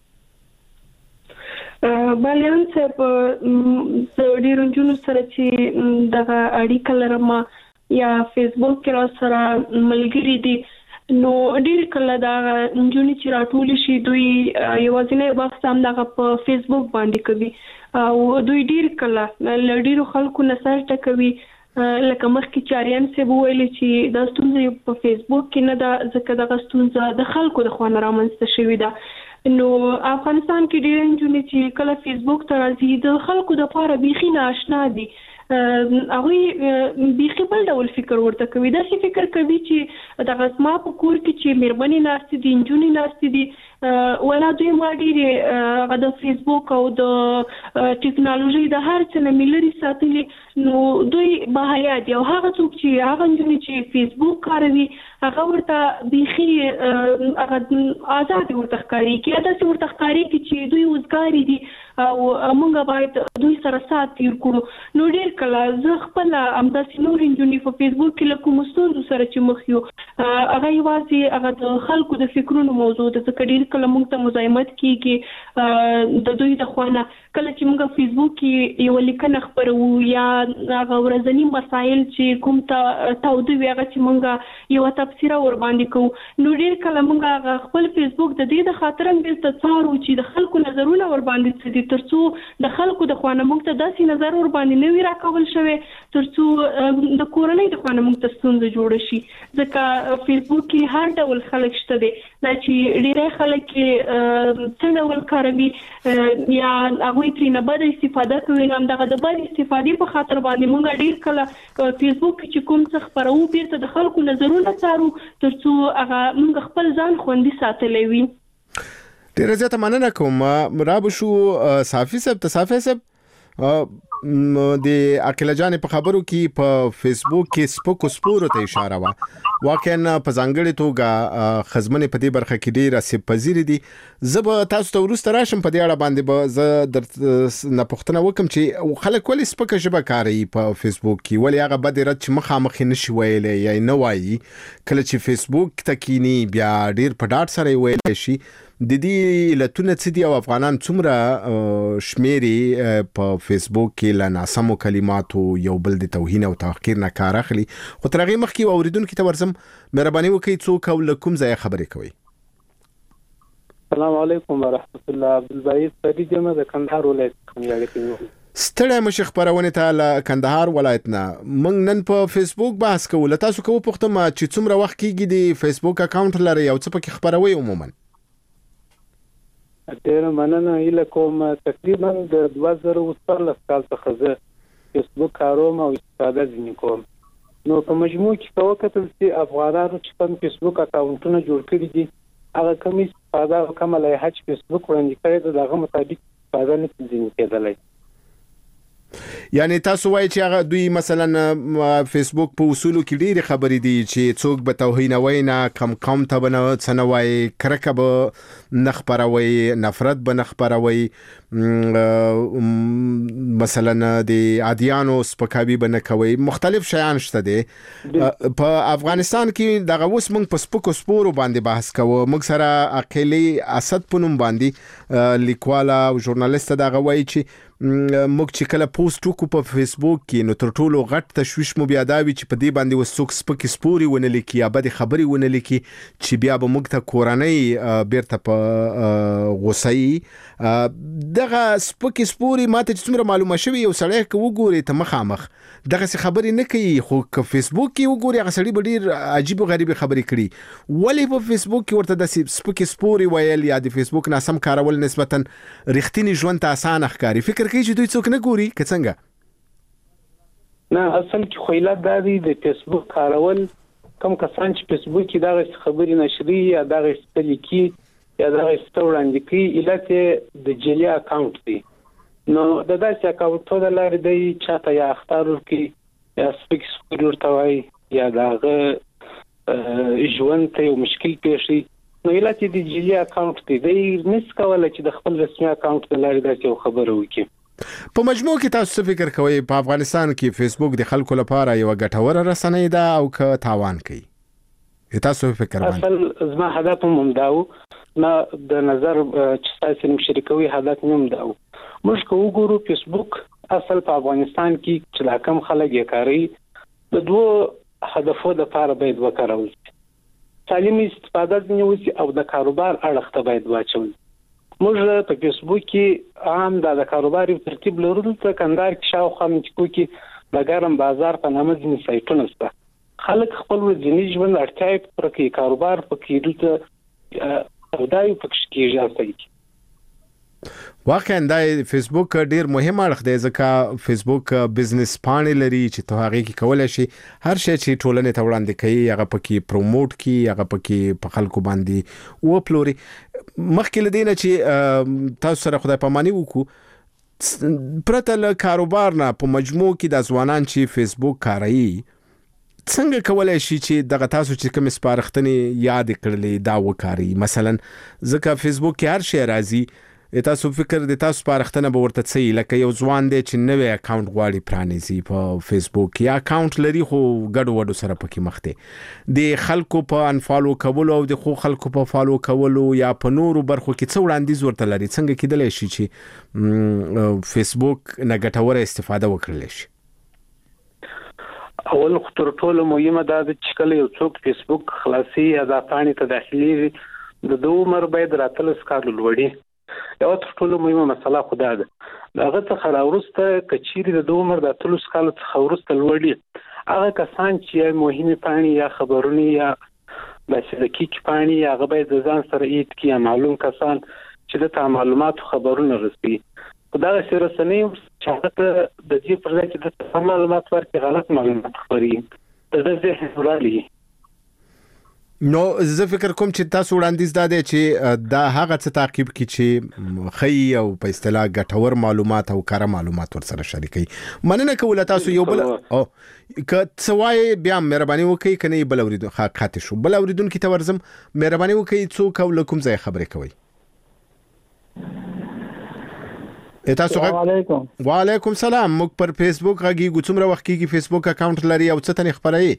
بالیان صاحب د ډیرو نجونو سره چې دغه اړیکه لرم یا فیسبوک کې را سره ملګری دي نو ډیر کله دا نجونې چې راټول شي دوی یوازینی بحث هم دغه په فیسبوک باندې کوي او دوی ډیر کله له ډیرو خلکو نه سر ټکوي لکه مخکې چې آریان صاحب ویلي چې دا ستونزه په فیسبوک کې نه ده ځکه دغه ستونزه د خلکو د خوا نه رامنځته شوې ده نو افغانستان کې ډېر نجونې چې کله فیسبوک ته راځي د خلکو دپاره بیخي نااشنا دي هغوی بیخي بل ډول فکر ورته کوي داسې فکر کوي چې دغه زما په کور کې چې مېرمنې ناستې دي نجونې ناستې دي ولا دوی ما ډېرې هغه د فیسبوک او د ټکنالوژۍ د هر څه نه مې لرې ساتلي نو دوی باحیا دي او هغه څوک چې هغه نجونې چې فیسبوک کاروي هغه ورته بیخي هغه آزاد ورته ښکارېږي یا داسې ورته ښکارېږي چې دوی وزګارې دي او موږ باید دوی سره سات تیر کړو نو ډېر کله زه خپله همداسې نورې نجونې په فیسبوک کې له کومو ستونزو سره چې مخ یو هغه یوازې هغه د خلکو د فکرونو موضوع ده ځکه ډېر کله موږ ته مزاحمت کېږي د دوی د خوا نه کله چې موږ فیسبوک کې یوه لیکنه خپروو یا هغه ورځني مسایل چې کوم ته تاوده وي هغه چې موږ یوه تبصره ورباندې کوو نو ډېر کله موږ هغه خپل فیسبوک د دې د خاطر هم بیرته څارو چې د خلکو نظرونه ورباندې څه دي تر څو د خلکو د خوا نه موږ ته داسې نظر ورباندې نه وي راکول شوی تر څو د کورنۍ د خوا نه موږ ته ستونزه جوړه شي ځکه فیسبوک کې هر ډول خلک شته دی دا چې ډېری خلک یې څه ډول کاروي یا هغوی ترېنه بده استفاده کوي نو همدغه د بد استفادې په خاطر باندې موږ ډېر کله فیسبوک کې چې کوم څه خپروو بیرته د خلکو نظرونه څارو تر څو هغه موږ خپل ځان خوندي ساتلی وي ډېره زیاته مننه کوم رابو شو صافي صاحب ته صافي صاحب د عقله جان په خبرو کې په فیسبوک کې سپکو سپورو ته اشاره وا واقعا په ځانګړي توګه خزمنه په دې برخه کې ډیره سپذیر دي زب تاسو ته ورسته راشم په دې اړه باندې به زه در نه پوښتنه وکم چې خلک ولې سپکه ژبه کاروي په فیسبوک کې ولې هغه بد رد چې مخامخ نشي ویلې یا نه وایي کله چې فیسبوک تکینی بیا ډیر په ډاټ سره ویل شي د دې لتونه څه دي او افغانان څومره شمیري په فیسبوک کې له ناسمو کلماتو یو بل د توهین او تحقیر نه کار اخلي خو ترغه مخکې اوریدونکو ته ورسم مهرباني وکړئ څوک او لکم ځای خبرې کوي السلام علیکم ورحمت الله عبدالبعید فرید یم د کندهار ولایت څخه ستړی مشه خبرونه ته له کندهار ولایت نه موږ نن په فیسبوک بحث کوو له تاسو کوو پوښتنه چې څومره وخت کېږي د فیسبوک اکاونټ لري او څه پکې خبروي عموما ډېر مننه ایله کوم تقریبا د دوه زره څوارلس کال څخه زه فیسبوک کاروم او استفاده ځینې کوم نو په مجموع کې که وکتل چې افغانانو چې کوم فیسبوک اکاونټونه جوړ کړي دي هغه کوم استفاده او کومه لایحه چې فیسبوک وړاندې کړې ده د هغه مطابق استفاده نه ځینې کېدلی یعنی تاسو وایي چې هغه دوی مثلا فیسبوک په اصولو کې ډېرې خبرې دي چې څوک به توهینوي نه کم کم ته به نه څه نه وایي کرکه به نه خپروي نفرت به نه خپروي مثلا د عادیانو سپکاوي به نه کوي مختلف شیان شته دي په افغانستان کې دغه اوس موږ په سپکو سپورو باندې بحث کوو موږ سره عقلی اسد پونم باندې لیکواله او ژورنالیست دغه وایي چې موږ چې کله پوسټ وکړو په فیسبوک کې نو تر ټولو غټ تشویش مو بیا دا وی چې په دې باندې وسوک سپکې سپوري ونه لیکي یا بد خبري ونه لیکي چې بیا به موږ ته کورنۍ بیرته په غوسای دغه سپکې سپوري ماته چې څومره معلومه شوی یو سړی کو وګوري ته مخامخ دغه څه خبري نه کوي خو په فیسبوک کې وګوري هغه سړی به ډیر عجیب او غریب خبري کړي ولی په فیسبوک کې ورته د سپکې سپوري ویل یا د فیسبوک ناسم کارول نسبتا رښتینی ژوند ته اسانه ښکاري فکر کوي چې دوی څوک نه ګوري که څنګه نه اصل کې خو علت دا دی د فیسبوک کارول کوم کسان چې فیسبوک کې دغه خبري نشري یا دغه لیکي یا دغه وړاندې کوي علت د جعلي اکاونټ دی نو د داسې اکاونټونو د لارې دی چاته یا اخطار ورکړي یا سپکې سپوري ورته وایي یا د هغه ژوند ته یو مشکل پیښ شي نو علت یې د جعلي اکاونټ دی دی نشي کولی چې د خپل رسمي اکاونټ د لارې داسې یو خبره وکړي په مجموع کې تاسو څه فکر کوئ په افغانستان کې فیسبوک د خلکو لپاره یو ګټوره رسنۍ ده او که تاوان کوي تاسو فکر باندې اصل زما هدف هم داو ما د نظر چې تاسو مشرکوي هدف هم داو موږ کو وګورو فیسبوک اصل په افغانستان کې چې لا کم خلک یې کاروي د دوه هدفو لپاره باید وکړول شي سالمه استفاده ځنی وسی او د کاروبار اړخ ته باید واچول موږ په فیسبوک کې عام د کاروبار ترتیب لرو ته کندهار کې شاوخوا منطقو کې د ګرم بازار په نامه ځینې سایټونه شته خلک خپل ورځنی ژوند اړتیاوې پر کې کاروبار په کې دلته او دا یو پکې کېږي اصلي واقعا د فیسبوک ډیر مهم اړخ دی ځکه فیسبوک بزنس پاڼې لري چې ته هغه کې کولای شي هر شی چې ټولنې ته وړاندې کوي هغه پکې پروموټ کی هغه پکې په خلکو باندې و پلوري مخکې لدینه چې تاسو سره خدای پاماني وکړو پرته له کاروبار نه په مجموع کې د ځوانان چې فیسبوک کاروي څنګه کولای شي چې دغه تاسو چې کوم سپارښتنې یاد کړلې دا وکاري مثلا ځکه فیسبوک کې هر شی راځي تاسو فکر د تاسو سپارښتنه به ورته څه لکه یو ځوان دی چې نوې اکاونټ غواړي پرانیزي په فیسبوک یا اکاونټ لري خو ګډ وډو سره پکې مخ دی د خلکو په انفالو کولو او د خو خلکو په فالو کولو یا په نورو برخو کې څه وړاندیز ورته لري څنګه کېدلی شي چې فیسبوک نه ګټوره استفاده وکړل شي اول خطر ټولو مهمه دا چې کله یو څوک فیسبوک خلاصي یا د پاڼې ته داخلي د دوه عمر باید راتلس کال لوړي یو ټولو مهمه مسله خدا ده داغه څخه راورسته کچيري د دوه عمر د تلوس کال څخه ورسته لوړي هغه کسان چې مهمه پاڼې یا خبرونه یا د دقیق پاڼې هغه باید ځان سره ایت کی معلوم کسان چې د معلومات خبرونه رسي دا سره سنې چې هغه د دې پر ځای چې د معلومات ورکړي غلط معلومات خوري د دې حلالي نو زه فکر کوم چې تاسو وړاندیز داده چې دا هغه څه تعقیب کی چې خی او په اصطلاح ګټور معلومات او کار معلومات ور سره شریکي مننه کوله تاسو یو بل او ک څوای بیا مهرباني وکړئ کني بل اوریدو خاطر شو بل اوریدون کی تورزم مهرباني وکړئ څوک او لکم ځای خبرې کوي السلام علیکم وعلیکم سلام موږ پر فیسبوک غږی څومره وخت کېږي فیسبوک اکاونټ لري او څه تنه خبرې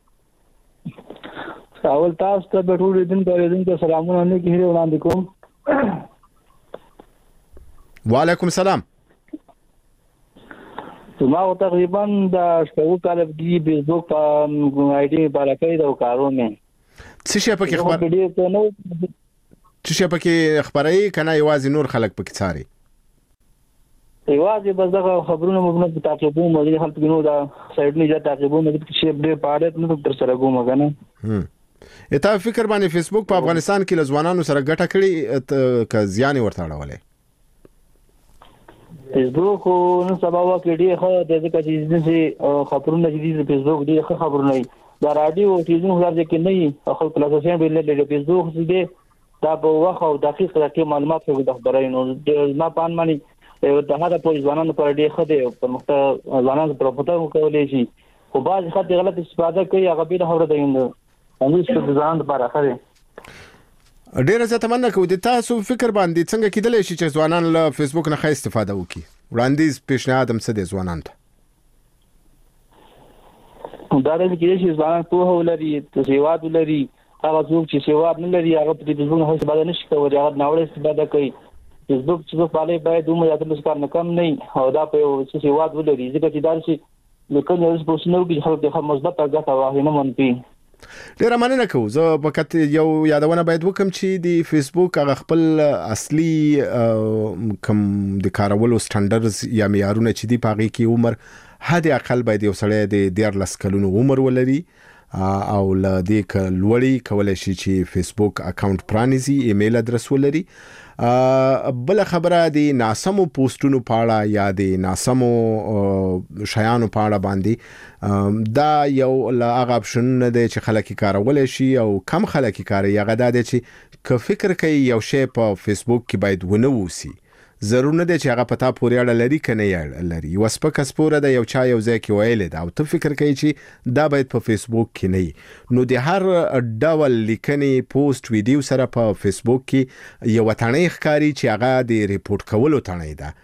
اول تاسو ته به ټول دین په دین ته سلامونه نه کیږي وړاندې کوم وعلیکم سلام ما تقریبا د شپږ کال دی فیسبوک په آی ډي باندې دا کارونه څه شي په کې خبر څه شي په کې خبرې کنه یوازې نور خلک په کې څاري یوازې بس دا خبرونه موږ نه تعقیبو موږ خلک نو دا سایډ نه ځا تعقیبو موږ چې ډېر پاړې نو تر سره کوم کنه هم اته فکر باندې فیسبوک په افغانستان کې لزوانانو سره ګټه کړي ک زیان ورته اړولې فیسبوک نو سبا وکړي ډېر خو د دې چې چې خبرونه چې د فیسبوک ډېر خبرونه دا رادیو او ټلویزیون خلاص کې نه خو پلیټفارم باندې د فیسبوک چې دا په واخ او دقیق راکې معلومات ورکړي د خبرې نو ما پان مانی دا هغه په ځوانانو پر ډېر خده په مخته ځوانانو پر پته کولې شي خو باز خاطر غلط استفاده کوي هغه به خبره دی نو موږ څه ځان لپاره خره ډېر زه تمنا کوم د تاسو فکر باندې څنګه کېدلی شي چې ځوانان له فیسبوک نه ښه استفاده وکړي وړاندیز پیشنهاد هم څه دی ځوانانو ته دا د کېږي چې ځوانان په ولري سیواد ولري هغه څوک چې سیواد نه لري هغه په فیسبوک نه استفاده نشي کولای هغه ناوړه استفاده کوي فیسبوک چې په اړه باید دومره یاد لږ کار نه کم نه او دا په یو څه واد ولري ځکه چې دا چې لکه نو اوس په سنو کې خلک د مثبت ګټه واخلي نه منفي. ډیره مننه کوم. زه فقط یو یادونه باید وکم چې د فیسبوک هغه خپل اصلي کوم د کارولو سټانډرډز یا معیارونه چې دی پاغي کې عمر حد اقل باید یو سړی د دیارلس کلونو عمر ولري او ل دې ک لوړی کولای شي چې فیسبوک اکاونټ پرانیزي، ایمیل ادرس ولري. بل خبره د ناسمو پوسټونو پاړه یا د ناسمو شیانو پاړه باندې دا یو لا هغه اپشن نه دی چې خلک کارولای شي او کم خلک کاري هغه دا دی چې ک فکر کوي یو شی په فیسبوک کې باید ونه وسی، ضرور نه دی چې هغه پتا پورې اړه لري کنه یې لري. وسپک سپوره د یو چا یو ځای کې ویل دا او ته فکر کوي چې دا باید په فیسبوک کې نه، نو د هر ډول لیکنې پوسټ ویډیو سره په فیسبوک کې یو وطنۍ ښکاری چې هغه د ریپورت کولو تڼۍ ده.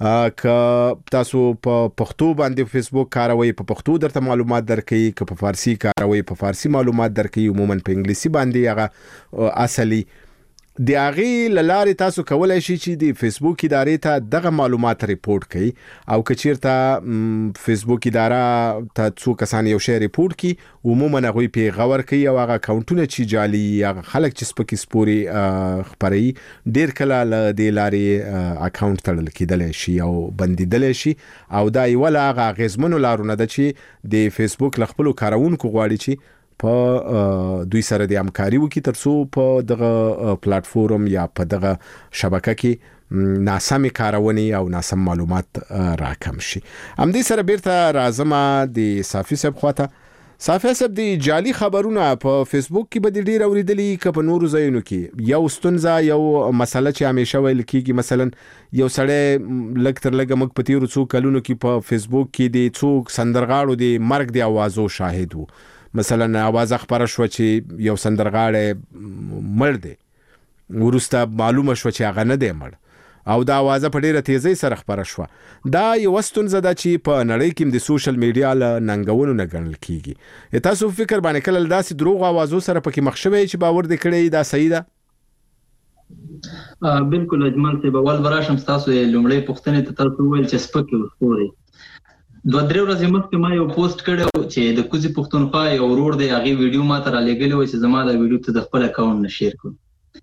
که تاسو په پښتو باندې فیسبوک کاروي په پښتو درته معلومات درکې، که په فارسی کاروي په فارسی معلومات درکې، عموما په انګلیسي باندې هغه اصلي د هغې له لارې تاسو کولی شي چې د فیسبوک ادارې ته دغه معلومات ریپورټ کړئ او که چیرته فیسبوک اداره ته څو کسان یو شی ریپورټ کړي عموما هغوی پې غور کوي او هغه اکاونټونه چې جعلي هغه خلک چې سپکې سپورې خپروي ډېر کله له دې لارې اکاونټ تړل کېدلی شي او بندېدلی شي او دا یوه له هغه اغېزمنو لارو نه ده چې د فیسبوک له خپلو کاروونکو غواړي چې په دوی سره د همکاري وکړي ترڅو په دغه پلیټفورم یا په دغه شبکه کې ناسمې کارونې او ناسم معلومات راکم شي. همدې سره بیرته راځم د صافي صاحب خواته. صافي صاحب د جعلي خبرونه په فیسبوک کې به د ډېر اوریدلي که په نورو ځایونو کې یو ستونزه یو مسله چې همیشه ویل کېږي، مثلا یو سړی لږ تر لږه موږ په تېرو څو کلونو کې په فیسبوک کې د څو سندرغاړو د مرګ د اوازو شاهد وو. مثلا اواز خبره شو چې یو سندرغاړی مړ دی، ورسته معلومه شو چې هغه نه دی مړ او دا اواز په ډیره تیزی سره خبره شو. دا یو ستونزه ده چې په نړۍ کې د سوشل میډیا له ننګونو نه ګڼل کیږي. تاسو فکر باندې کله داسې دروغ اوازو سره پکې مخ شوی چې باور دې کړی دا صحیح ده؟ بالکل اجمل صاحب، اول براشم تاسو لومړی پوښتنې ته تاسو ویل چې سپکې وسپوري. دوه درې ورځې مخکې ما یو پوسټ کړی چې د کوزي پښتونخوا یو ورور دی، هغې ویډیو ما ته رالیږلی و چې زما دا ویډیو ته د خپل اکاونټ نه شیر کړو.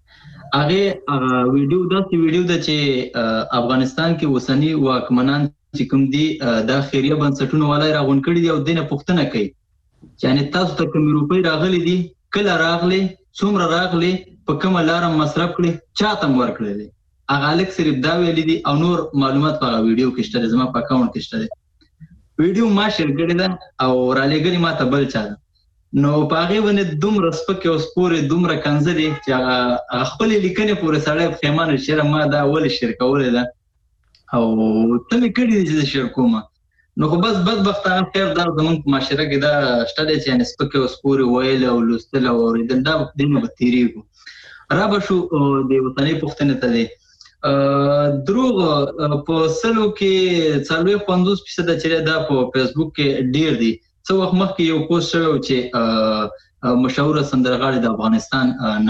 هغې ویډیو داسې ویډیو ده چې افغانستان کې اوسني واکمنان چې کوم دي دا خیریه بنسټونه والا یې راغونډ کړي دي او دې نه پوښتنه کوي چې یعنې تاسو ته کومې روپۍ راغلي دي، کله راغلي، څومره راغلي، په کومه لاره مصرف کړي، چا ته مو ورکړی. هغه هلک صرف دا ویلي دي او نور معلومات په هغه ویډیو کې شته دی، زما په اکاونټ کې شته دی. ویډیو ما شیر کړې ده او رالیږلې ما ته بل چا ده. نو په هغې باندې دومره سپکې او سپورې دومره کنځلې چې هغه خپلې لیکنې پورې سړی پښیمانه شي ما دا ولې شیر کولی ده او ته مې کړي دي چې زه شیر کومه. نو خو بس بدبختانه خیر دا زموږ په معاشره کې دا شته دی چې یعنې سپکې او سپورې ویل او لوستل او اورېدل دا به دې نه به تېرېږو. را به شو د وطنۍ پوښتنې ته دی. دروغ په سلو کې څلوېښت پنځوس فیصده چې دا په فیسبوک کې ډېر دي. څه وخت مخکې یو پوسټ شوی و چې مشهوره سندرغاړې د افغانستان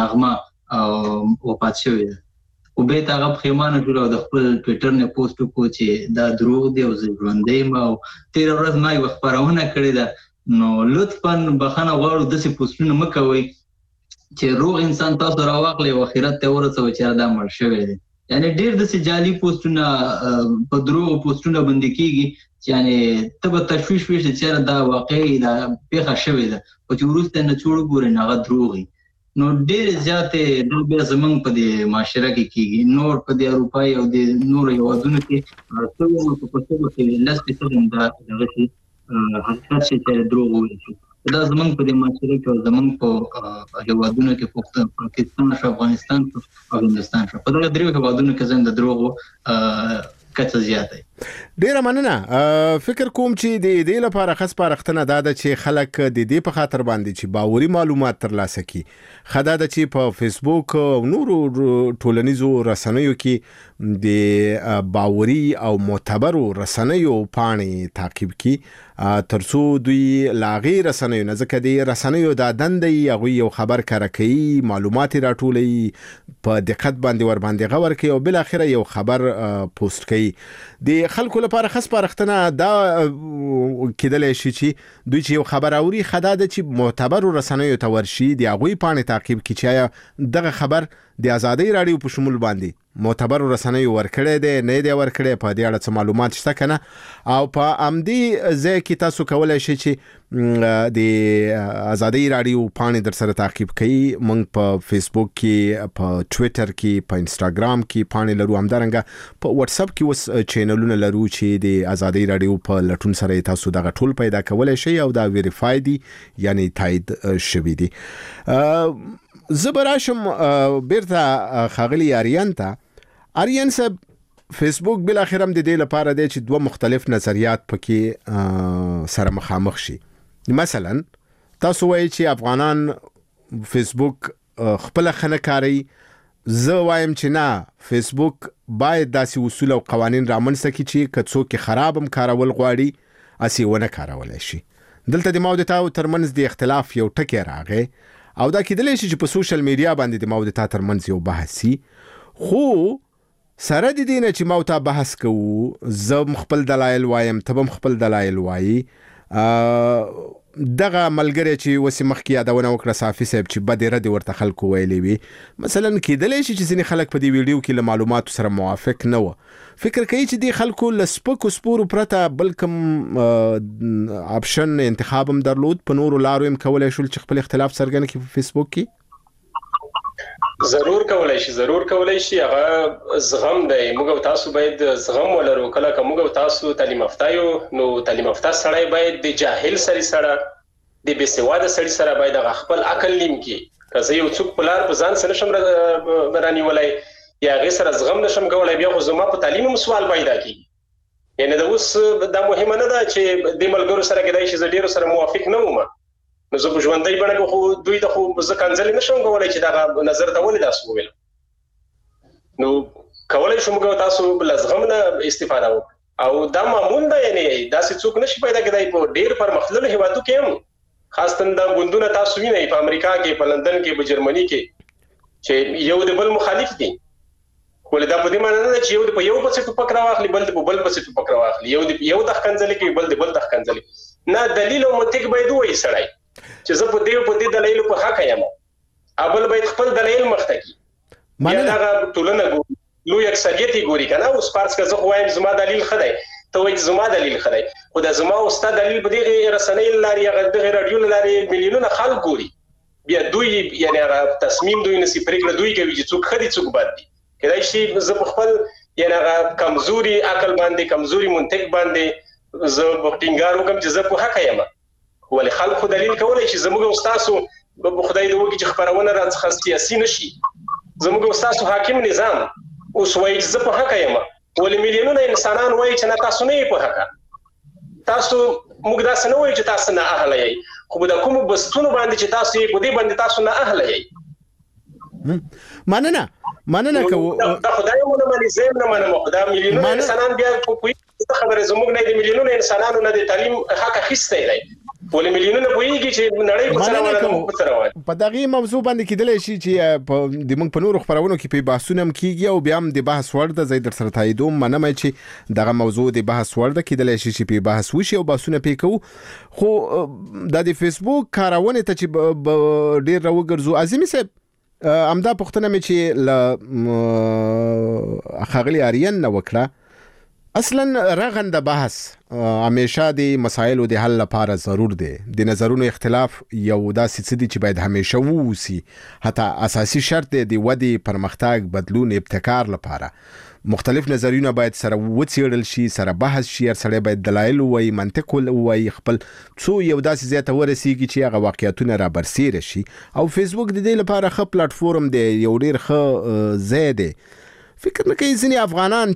نغمه وفات شوې ده او بیا ته هغه پښیمانه شوله او د خپل ټویټر نه پوسټ وکړو چې دا دروغ دی او زه ژوندی یم او تېره ورځ ما یوه خپرونه کړې ده. نو لطفا بخښنه غواړو داسې پوسټونه مه کوئ چې روغ انسان تاسو راواخلئ او آخرت ته ورسوئ چې دا مړ شوی دی. یعنی ډېر داسې جعلي پوسټونه په دروغو پوسټونه باندې کېږي چې یعنې ته به تشویش وي چې چېرې دا واقعي دا پېښه شوې ده خو چې وروسته یې نه څوړ وګورې نو هغه دروغ وي. نو ډېرې زیاتې دا بیا زموږ په دې معاشره کې کېږي. نور په دې اروپایي او د نورو هېوادونو کې څه ووایم په پښتو کې لس فیصده هم دا دغه شي حقیقت شي چې دروغ وویل شي. دا زموږ په دې معاشره کې او زموږ په هېوادونو کې پاکستان شو، افغانستان شو او هندوستان شو، په دغه دریو هېوادونو کې زم د دروغو کچه زیاته وي. ډیره مننه. فکر کوم چې د دې لپاره خاص پارختنه دا ده چې خلک د دې په خاطر باندې چې باوري معلومات ترلاسه کړي. خدا ده چې په فیسبوک او نورو ټولنیزو رسنیو کې د باوري او معتبرو رسنیو پاڼې تعقیب کړي ترڅو دوی لاغي رسنیو نه ځکه د رسنیو د دندې هغه یو خبر کار کوي، معلومات راټولي، په دقت باندې ور باندې غور کوي او بل اخره یو خبر پوسټ کوي. د خلکو لپاره خاص پارختنه دا کېدلی شي چې دوی چې یو خبر اوري خدا ده چې معتبرو رسنیو ته ورشي، د هغوی پاڼې تعقیب کړي چې دغه خبر د آزادۍ راډیو په شمول باندې معتبرو رسنیو ورکړی دی نه دی ورکړی، په دې اړه څه معلومات شته که نه. او په همدې ځای کې تاسو کولی شئ چې د آزادۍ راډیو پاڼې در سره تعقیب کړئ. موږ په فیسبوک کې، په ټویټر کې، په انسټاګرام کې پاڼې لرو، همدارنګه په واتس اپ کې اوس چینلونه لرو چې د آزادۍ راډیو په لټون سره تاسو دغه ټول پیدا کولی شئ او دا ویریفای دي یعنی تایید شوي دي. زه به راشم بیرته ښاغلي آریان ته. آریان صاحب، فیسبوک بل اخر هم د دې لپاره دی چې دوه مختلف نظریات پکې سره مخامخ شي. مثلا تاسو وایي چې افغانان فیسبوک خپل خنه کاری، زه وایم چې نه، فیسبوک باید داسې اصول او قوانین رامنځته کړي چې که څوک خراب هم کارول غواړي اسی ونه کارولی شي. دلته د ماو د تاو ترمنځ د اختلاف یو ټکی راغی او دا کېدلی شي چې په سوشل میډیا باندې د ماو د تا ترمنځ یو بحث وي، خو سره د دې نه چې ماو تا بحث کوو، زه خپل دلایل وایم، ته هم خپل دلایل وایي. دغه ملګری چې وسې مخکې یادونه وکړه صافي صاحب چې بدې ردې ورته خلکو ویلې وي، مثلا کېدلی شي چې ځینې خلک په دې ویډیو کې له معلوماتو سره موافق نه وه، فکر کوي چې دې خلکو له سپکو سپورو پرته بل کوم آپشن انتخاب هم درلود، په نورو لارو هم کولی شول چې خپل اختلاف څرګند کړي په فیسبوک کې؟ ضرور کولای شي ضرور کولای شي هغه زغم دی. موږ او تاسو باید زغم ولرو. کله که موږ او تاسو تعلیم یافته یو نو تعلیم یافته سړی باید د جاهل سړي سره، د بې سواده سړي سره باید هغه خپل عقل نیم کړي. که زه یو څوک په لار په ځان سره نشم رانیولی یا هغې سره زغم نشم کولی، بیا خو زما په تعلیم هم سوال پیدا کېږي. یعنې د اوس دا مهمه نه ده چې دې ملګرو سره کېدای شي زه ډېرو سره موافق نه وم، نو زه په ژوندۍ بڼه کې خو دوی ته خو زه کنځلې نشم کولی چې دغه نظر ته ولې داسې وویل. نو کولی شو موږ تاسو له زغم نه استفاده وکړو او دا معمول ده. یعنې داسې څوک نشي پیدا کېدای په ډېر پرمختللو هېوادو کې هم، خاصتاً دا ګوندونه تاسو وینئ په امریکا کې، په لندن کې، په جرمني کې، چې یو د بل مخالف دي. ولې دا په دې معنی نه ده چې یو د په یو پسې ټوپک راواخلي بل د په بل پسې ټوپک راواخلي، یو د یو د ښکنځلې کوي بل د بل د ښکنځلې. نه، دلیل او منطق باید ووایي سړی چې زه په دې په دې دلایلو په حق یم، اول باید خپل دلایل مخته کړي. یا دغه ټولنه ګوري، لوی اکثریت یې ګوري که نه. اوس فرض که زه خو وایم زما دلیل ښه دی، ته وایي چې زما دلیل ښه دی، خو دا زما او ستا دلیل په دغې رسنۍ له لارې، هغه دغې راډیو له لارې میلیونونه خلک ګوري. بیا دوی یعنې هغه تصمیم دوی نیسي، پرېکړه دوی کوي چې څوک ښه دي څوک بد دي. کېدای شي زه په خپل یعنې هغه کمزوري عقل باندې، کمزوري منطق باندې زه ټینګار وکړم چې زه په حقه یم، ولې خلک خو دلیل کولی چې زموږ او ستاسو خدای دې وکړي چې خپرونه راڅخه سیاسي نه شي، زموږ او ستاسو حاکم نظام اوس وایي چې زه په حقه یم، ولې میلیونونه انسانان وایي چې نه تاسو نه یې په حقه. تاسو موږ داسې نه وایو چې تاسو نه اهله یئ، خو د کومو بستونو باندې چې تاسو یې په دې باندې تاسو نه اهله یئ. مننه مننه کوو. دا خدای مو نه مني، زه نه منم. دا میلیونونه انسانان بیا په خبره زموږ نه د میلیونونه انسانانو نه د تعلیم حق اخیستی دی، ولې میلیونونه پوهېږي چې نړۍ په سره روانه په سره روانه. په دغې موضوع باندې کېدلی شي چې د موږ په نورو خپرونو کې پې بحثونه هم کېږي او بیا هم د بحث وړ ده. زه یې در سره تاییدوم، منم چې دغه موضوع د بحث وړ ده، کېدلی شي چې پې بحث وشي او بحثونه پې کوو. خو دا د فیسبوک کارونې ته چې ډېر راوګرځو، عظیمي صاحب همدا پوښتنه مې چې له ښاغلي آریان نه وکړه، اصلا رغنده بحث همیشه د مسایلو د حل لپاره ضرور دی. د نظرونو اختلاف یو داسې څه دی چې باید همیشه ووسي، حتی اساسي شرط دی د ودې، پرمختګ، بدلون، ابتکار لپاره. مختلف نظریونه باید سره وڅېړل شي، سره بحث شي، هر سړی باید دلایل ووایي، منطق ووایي، خپل څو یو داسې ځای ته ورسېږي چې هغه واقعیتونه را برسېره شي. او فیسبوک د دې لپاره ښه پلاټفورم دی، یو ډېر ښه ځای دی. فکر نه کوي ځینې افغانان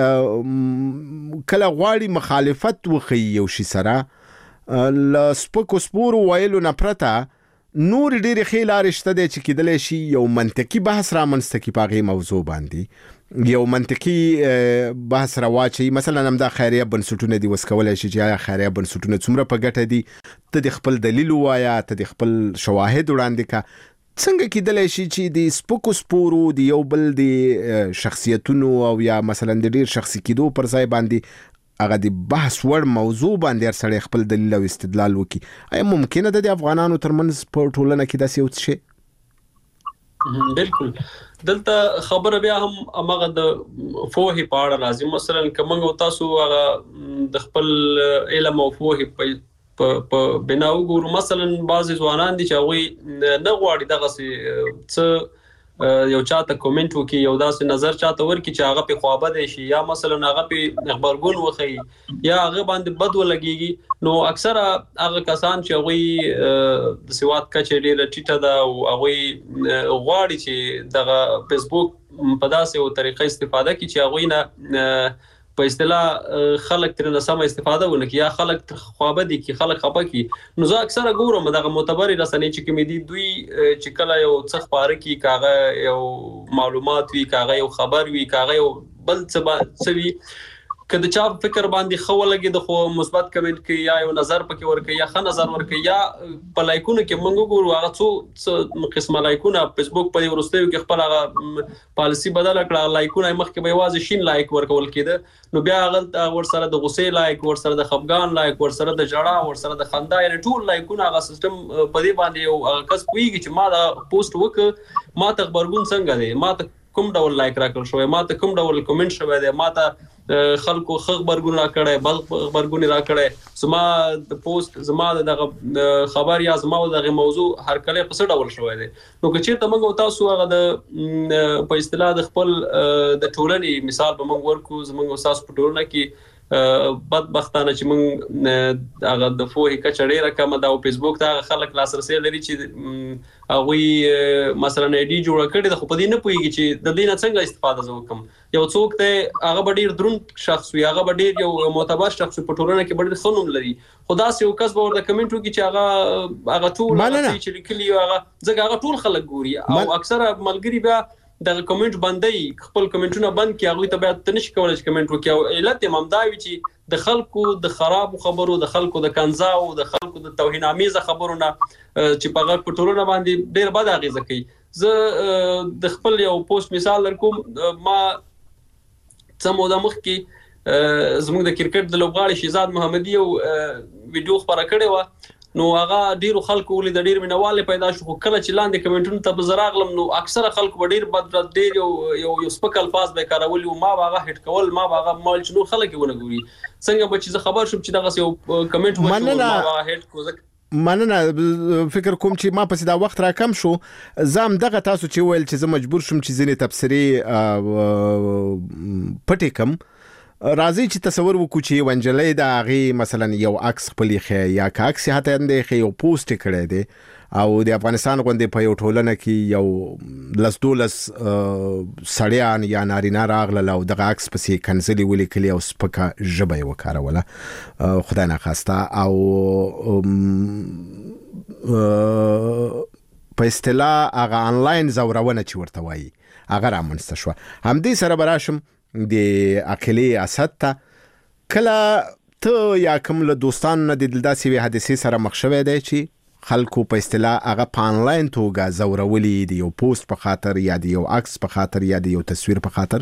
چې کله غواړي مخالفت وکړي یو شي سره له سپکو سپورو ویلو نه پرته نور ډېرې ښې لارې شته دی چې کیدلی شي یو منطقي بحث رامنځته کړي په هغې موضوع باندې یو منطقي بحث راواچوي. مثلا همدا خیریه بنسټونه دي، اوس کولی شي چې آیا خیریه بنسټونه څومره په ګټه دي، ته د خپل دلیل ووایه، ته د خپل شواهد وړاندې کړه. څنګه کیدلی شي چې د سپکو سپورو د یو بل د شخصیتونو او یا مثلا د ډېر شخصي کېدو پر ځای باندې هغه د بحث وړ موضوع باندې هر سړی خپل دلیل او استدلال وکړي؟ آیا ممکنه ده د افغانانو ترمنځ په ټولنه کې داسې یو څه شي؟ بالکل. دلته خبره بیا هم هغه د فوهې په اړه راځي. مثلا که موږ او تاسو هغه د خپل علم او فوهې په په بنا وګورو، مثلا بعضې ځوانان دي چې هغوی نه غواړي دغسې څه یو چاته کومنټ وکړي، یو داسې نظر چاته ورکړي چې هغه پې خوابدی شي یا مثلا هغه پې غبرګون وښیي یا هغه باندې بد ولګېږي. نو اکثره هغه کسان چې هغوی د سواد کچه ډېره ټیټه ده او هغوی غواړي چې دغه فیسبوک په داسې یو طریقه استفاده کړي چې هغوی نه په اصطلاح خلک ترنه سمه استفاده ونه کړي یا خلک خوابدي کړي، خلک خفه کړي. نو زه اکثره ګورم دغه معتبرې رسنۍ چې کومې دي، دوی چې کله یو څه خپاره کړي، که هغه یو معلومات وي، که هغه یو خبر وي، که هغه یو بل څه وي، که د چا فکر باندې ښه ولګېده خو مثبت کمنټ کوي یا یو نظر پکې ورکوي یا ښه نظر ورکوي، یا په لایکونو کې موږ وګورو هغه څو قسمه لایکونه فیسبوک په دې وروستیو کې خپل هغه پالیسي بدله کړه. لایکونه مخکې به یوازې شین لایک ورکول کېده، نو بیا هغه ورسره د غوسې لایک، ورسره د خفګان لایک، ورسره د ژړا، ورسره د خندا، یعنې ټول لایکونه هغه سیستم په دې باندې یو کس پوهېږي چې ما دا پوسټ وکړ، ما ته غبرګون څنګه دی، ما ته کوم ډول لایک راکړل شوی، ما ته کوم ډول کومنټ شوی دی، ما ته خلکو ښه غبرګون راکړی، بد غبرګون یې راکړی، زما د پوسټ، زما د دغه خبر یا زما د دغه موضوع هرکلی په څه ډول شوی دی. نو که چېرته موږ او تاسو هغه د په اصطلاح د خپل د ټولنې مثال به موږ ورکړو، زموږ او ستاسو په ټولنه کې بدبختانه چې موږ هغه د پوهې کچه ډېره کمه ده او فیسبوک ته هغه خلک لاسرسی لري چې هغوی مثلا آی ډي جوړه کړې ده خو په دې نه پوهېږي چې د دې نه څنګه استفاده زه وکړم. یو څوک دی هغه به ډېر دروند شخص وي، هغه به ډېر یو معتبر شخص وي، په ټولنه کې به ډېر ښه نوم لري، خو داسې یو کس به ورته کمنټ وکړي چې هغه هغه ټول هغه چې لیکلي وي هغه ځکه هغه ټول خلک ګوري او اکثره ملګري بیا دغه کومنټ بندوي، خپل کومنټونه بند کړي، هغوی ته بیا ته نشي کولی چې کومنټ وکړي. او علت یې همدا وي چې د خلکو د خرابو خبرو، د خلکو د کنځاو، د خلکو د توهینامیزه خبرو نه چې په هغه په ټولنه باندې ډېر بد اغېزه کوي. زه د خپل یو پوسټ مثال درکوم. ما څه موده مخکې زموږ د کرکټ د لوبغاړي شهزاد محمدي یو ویډیو خپره کړې وه، نو هغه ډیرو خلکو ولې د ډیر مینوال پیدا شو، خو کله چې لاندې کمنټونو ته به زه راغلم نو اکثره خلکو به ډیر بد رد، ډیر یو یو یو سپک الفاظ به کارولي او ما به هغه هټ کول، ما به هغه مال چې نور خلک یې ونه ګوري. څنګه به چې زه خبر شوم چې دغسې یو کمنټ وشو ما به هغه هټ کړو. مننه. فکر کوم چې ما پسې دا وخت را کم شو، زه هم دغه تاسو چې ویل چې زه مجبور شوم چې ځینې تبصرې پټې کړم. راځي چې تصور وکړو چې یو نجلۍ د هغې مثلا یو عکس خپل ایښی یا که عکس یې حتی هم دی ایښی، یو پوسټ یې کړی دی او د افغانستان غوندې په یو ټولنه کې یو لس دولس سړیان یا نارینه راغلل او دغه عکس پسې کنځلې ولیکلې او سپکه ژبه یې وکاروله، خدای ناخواسته، او په اصطلاح هغه آنلاین ځورونه چې ورته وایي هغه رامنځته شوه. همدې سره به راشم د عقلي اسد ته. کله ته یا کوم له دوستانو نه د داسې یوې حادثې سره مخ شوی دی چې خلکو په اصطلاح هغه په آنلاین توګه ځورولي د یو پوسټ په خاطر یا د یو عکس په خاطر یا د یو تصویر په خاطر؟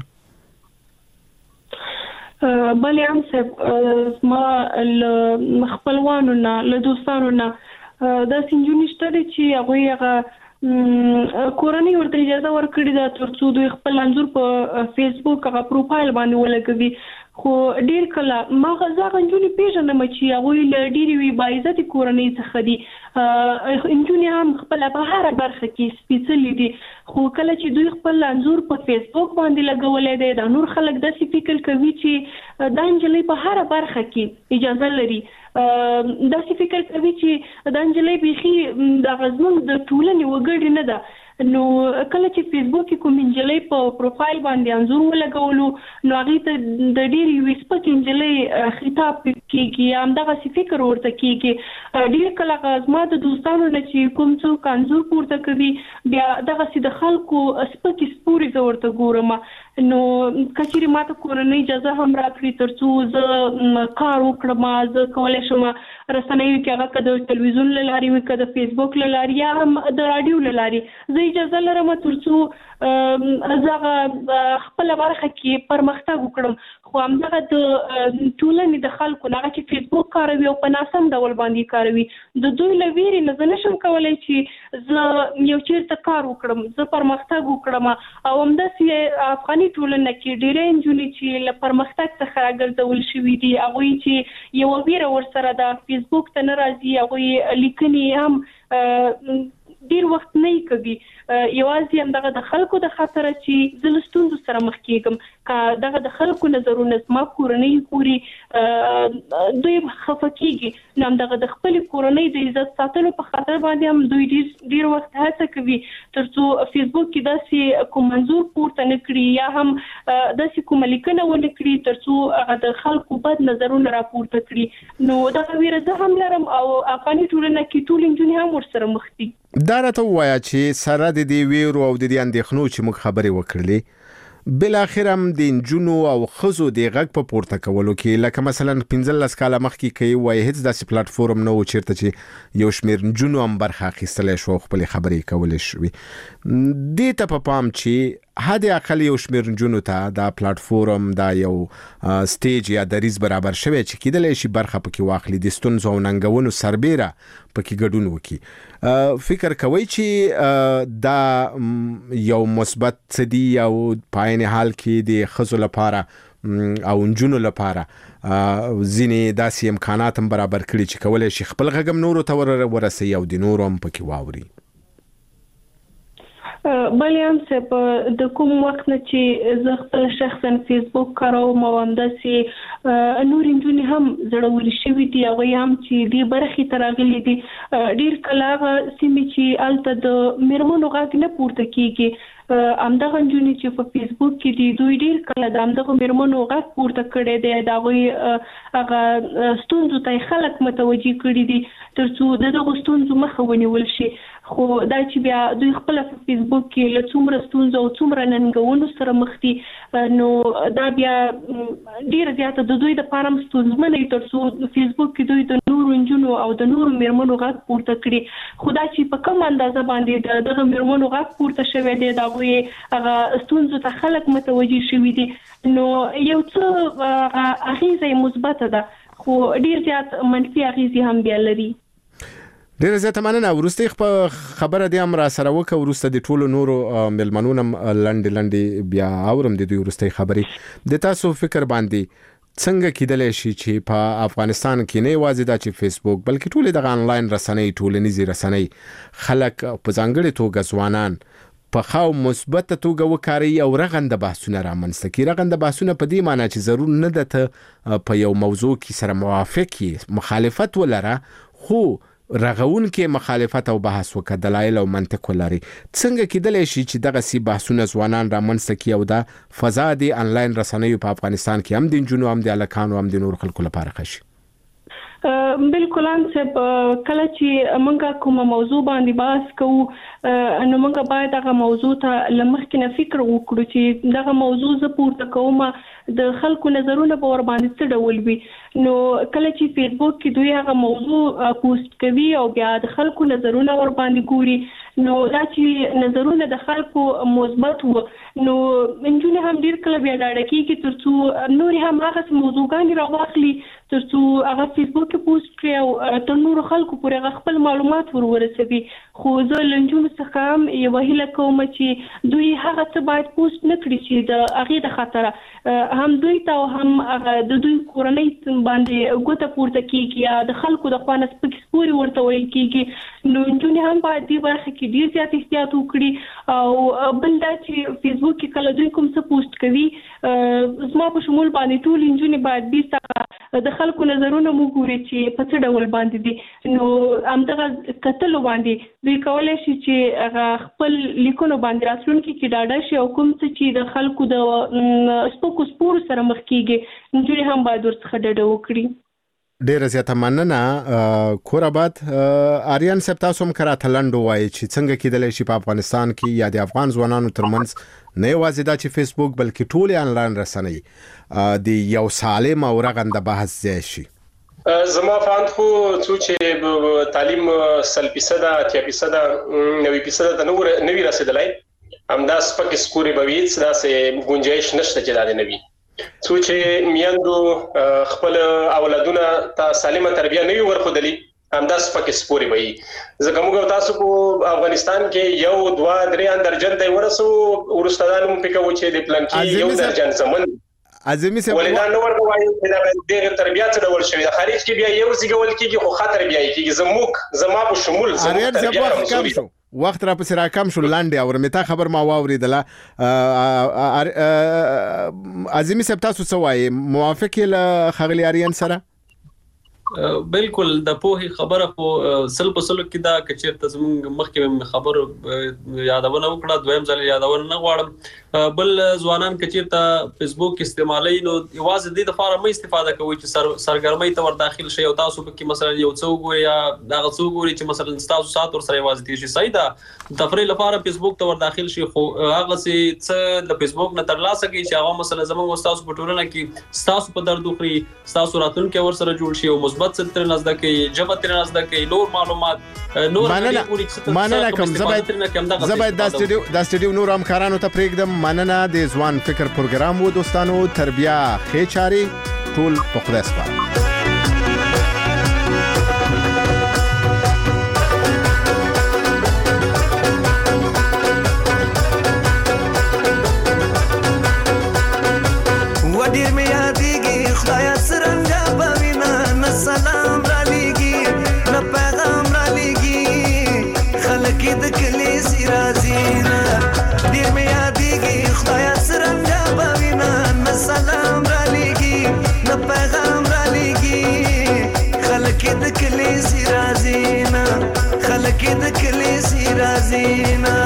بلې هم صاحب ما له خپلوانو نه له دوستانو نه داسې نجونې شته دي چې هغوی هغه کورنۍ ورته اجازه ورکړې ده تر څو دوی خپل انځور په فیسبوک هغه پروفایل باندې ولګوي، خو ډېر کله ما هغه نجونې پېژنم چې هغوی له ډېرې وي باعزتې کورنۍ څخه دي، نجونې هم خپله په هره برخه کې سپېڅلې دي، خو کله چې دوی خپل انځور په فیسبوک باندې لګولی دی، دا نور خلک داسې فکر کوي چې دا نجلۍ په هره برخه کې اجازه لري، داسې فکر کوي چې دا نجلۍ بیخي دغه زموږ د ټولنې وګړې نه ده، نو کله چې فیسبوک کې کوم انجلۍ په پروفایل باندې انزور ولګولو نو هغه ته د ډېر یو سپک انجلۍ خطاب کیږي همدغه څه فکر ورته کیږي ډېر کله غزما د دوستانو نه چې کوم څوک انزور پورته کوي بیا دغه څه د خلکو سپک سپوري ورته ګورم نو کچېرې ماته کورنۍ اجازه هم راکړي ترڅو زه کار وکړم زه کولی شم رسنیو کې هغه که د تلویزیون له لارې وي که د فیسبوک له لارې یا هم د راډیو له لارې زه اجازه لرم ترڅو زه هغه خپله برخه کې پرمختګ وکړم خو همدغه د ټولنې د خلکو نه هغه چې فیسبوک کاروي او په ناسم ډول باندې کاروي د دوی له ویرې نه زه نشم کولی چې زه یو چېرته کار وکړم زه پرمختګ وکړم او همداسې افغاني ټولنه کې ډېری نجونې چې له پرمختګ څخه راګرځول شوي دي هغوی چې یوه ویره ورسره ده فیسبوک ته نه راځي هغوی لیکنې هم ډیر وخت نه کوي یوازې همدغه د خلکو د خاطره چې زه له ستونزو سره مخ کېږم که دغه د خلکو نظرونه زما کورنۍ پورې دوی خفه کېږي نو همدغه د خپلې کورنۍ د عزت ساتلو په خاطر باندې هم دوی ډیر ډیر وخت هڅه کوي تر څو فیسبوک کې داسې کوم منظور پورته نه کړي یا هم داسې کومه لیکنه ونه کړي تر څو هغه د خلکو بد نظرونه راپورته کړي نو دغه ویره زه هم لرم او افغاني ټولنه کې ټول نجونې هم ورسره مخ دي دا راته ووایه چې سره د دې ویرو او د دې اندېښنو چې موږ خبرې وکړلې بالاخره هم د نجونو او ښځو د غږ په پورته کولو کې لکه مثلا پنځلس کاله مخکې کوي وایي هیڅ داسې پلیټفورم نه و چېرته چې یو شمېر نجونو هم برخه اخیستلی شو او خپلې خبرې کولی شوي دې ته په پام چې حد اقل یو شمېر نجونو ته دا پلیټفورم دا یو سټیج یا دریز برابر شوی چې کېدلی شي برخه پکې واخلي د ستونزو او ننګونو سربیره پکې ګډون وکړي فکر کوئ چې دا یو مثبت څه دي او په عین حال کې د ښځو لپاره او نجونو لپاره ځینې داسې امکانات هم برابر کړي چې کولی شي خپل غږ هم نورو ته ورسوي او د نورو هم پکې واوري بلې هم څه د کوم وخت نه چې زه خپله شخصا فیسبوک کاروم او همداسې نورې نجونې هم زړورې شوي دي هغوی هم چې دې برخې ته راغلي دي ډېر کله هغه سیمې چې هلته د مېرمنو غږ نه پورته کېږي همدغه نجونې چې په فیسبوک کې دي دوی ډېر کله د همدغه مېرمنو غږ پورته کړی دی د هغوی هغه ستونزو ته یې خلک متوجه کړي دي تر څو د دغو ستونزو مخه ونیول شي خو دا چې بیا دوی خپله په فیسبوک کې له څومره ستونزو او څومره ننګونو سره مخ دي نو دا بیا ډېره زیاته د دوی دپاره هم ستونزمنه وي تر څو فیسبوک کې دوی د نورو نجونو او د نورو مېرمنو غږ پورته کړي خو دا چې په کوم اندازه باندې د دغه مېرمنو غږ پورته شوی دی د هغوی هغه ستونزو ته خلک متوجه شوي دي نو یو څه اغېزه یې مثبته ده خو ډېر زیات منفي اغېزې هم بیا لري ډیره زیاته مننه وروستۍ خبره دې هم را سره وکړه وروسته د ټولو نورو مېلمنو نه لنډې لنډې بیا اورم د دوی وروستۍ خبرې د تاسو فکر باندې څنګه کېدلی شي چې په افغانستان کې نه یوازې دا چې فیسبوک بلکې ټولې دغه انلاین رسنۍ ټولنیزې رسنۍ خلک په ځانګړې توګه ځوانان په ښه او مثبته توګه وکاروي او رغنده بحثونه رامنځته کړي رغنده بحثونه په دې معنی چې ضرور نه ده ته په یو موضوع کې سره موافق یې مخالفت ولره خو رغون کې مخالفت او بحث وکړه دلایل او منطق ولري څنګه کېدلی شي چې دغه سی بحثونه ځوانان رامنځته کړي او دا فضا د انلاین رسنیو په افغانستان کې هم د نجونو هم د هلکانو هم د نورو خلکو لپاره ښه شي بالکل ان صاحب کله چې موږ کومه موضوع باندې بحث کوو نو موږ باید هغه موضوع ته لمخکې نه فکر وکړو چې دغه موضوع زه پورته کوم د خلکو نظرونه به ور باندې څه ډول وي نو کله چې فیسبوک کې دوی هغه موضوع پوسټ کوي او بیا د خلکو نظرونه ور باندې ګوري نو دا چې نظرونه د خلکو مثبت وو نو نجونې هم ډېر کله بیا ډاډه کېږي تر څو نورې هم هغه موضوعګانې راواخلي تر څو هغه فیسبوک کې پوسټ کړي او تر نورو خلکو پورې هغه خپل معلومات ور ورسوي خو زه له نجونو څخه هم یوه هیله کوم چې دوی هغه څه باید پوسټ نه کړي چې د هغې د خاطره هم دوی ته او هم هغه د دوی کورنۍ باندې ګوته پورته کېږي یا د خلکو د خوا نه سپکې سپورې ورته ویل کېږي نو نجونې هم باید دې برخه کې ډېر زیات احتیاط وکړي او بل دا چې فیسبوک کې کله دوی کوم څه پوسټ کوي زما په شمول باندې ټولې نجونې باید بیسته د خلکو نظرونه مو ګوري چې په څه ډول باندې دي نو همدغه کتلو باندې دوی کولای شي چې هغه خپل لیکونو باندې راتلونکي کې ډاډه شي او کوم څه چې د خلکو د سپکو سپورو سره مخ کیږي نجونې هم باید ورڅخه ډډه وکړي. ډیره زیاته مننه کوراباد. آریان صاحب تاسو هم کراته لنډو وایي چې څنګه کېدلی شي په افغانستان کې یا د افغان ځوانانو ترمنځ نه یوازې دا چې فیسبوک بلکې ټولې انلاین رسنۍ د یو سالم او رغنده بحث ځای شي. زما فاند خو څو چې تعلیم سل فیصد اتیا فیصد نوي فیصد ته نوي رسیدلای همدا سپک سکوري به وي دا سه گنجائش نشته چې دا نه وي څو چې میاندو خپل اولادونه ته سالمه تربیه نه ورخدلی همدا سپک سپوري وي. ځکه موږ تاسو په افغانستان کې یو دوا درې اندرجن ته ورسو ورستدان مو پکې و چې د پلان کې یو درجن زمون عظیمی صاحب ولدا نو ورغوي چې د دغه تربیه څه ډول شوی د خارج کې بیا یو ځګول کېږي خو خطر بیا کېږي زموږ زما په شمول زموږ تربیه وخت را پسې راکم شو لاندې او متا خبر ما واوریدله. عظیمی صاحب تاسو څه وایي موافق له خغلی آریان سره؟ بالکل د پوهې خبره خو سل په سلو کې دا کچیرته زموږ مخکې خبر یادونه وکړه دویم ځل یادونه نه غواړم بل ځوانان کچیرته فیسبوک استعمالي نو یوازې د لپاره مې استفاده کوي چې سرګرمۍ ته ور داخل شي او تاسو په مثلا یو څو ګوري یا دغه څو ګوري چې مثلا تاسو سات ور سره یوازې تي شي سیدا تفریح لپاره فیسبوک ته ور داخل شي خو هغه څه د فیسبوک نه ترلاسه کوي چې هغه مثلا زموږ استاد په ټولنه کې تاسو په درد خوري تاسو راتلونکي ور سره جوړ شي او مثبت ستر نزد کې جبه تر نزد کې نور معلومات نور مننه کوم زباید زباید د استودیو د استودیو نور همکارانو ته پرېږدم. مننه د ځوان فکر پروګرام و دوستانو تربیه خې چاري ټول په خدای سپارم. ودیر می یادیږي خدای سرنګا بوینا نه سلام را لېږي نه پیغام را لېږي خلک د کلی سرازینا ډیر می یادیږي خدای سرنګا بوینا نه سلام را لېږي نه پیغام را لېږي خلک د کلی سرازینا خلک د کلی سرازینا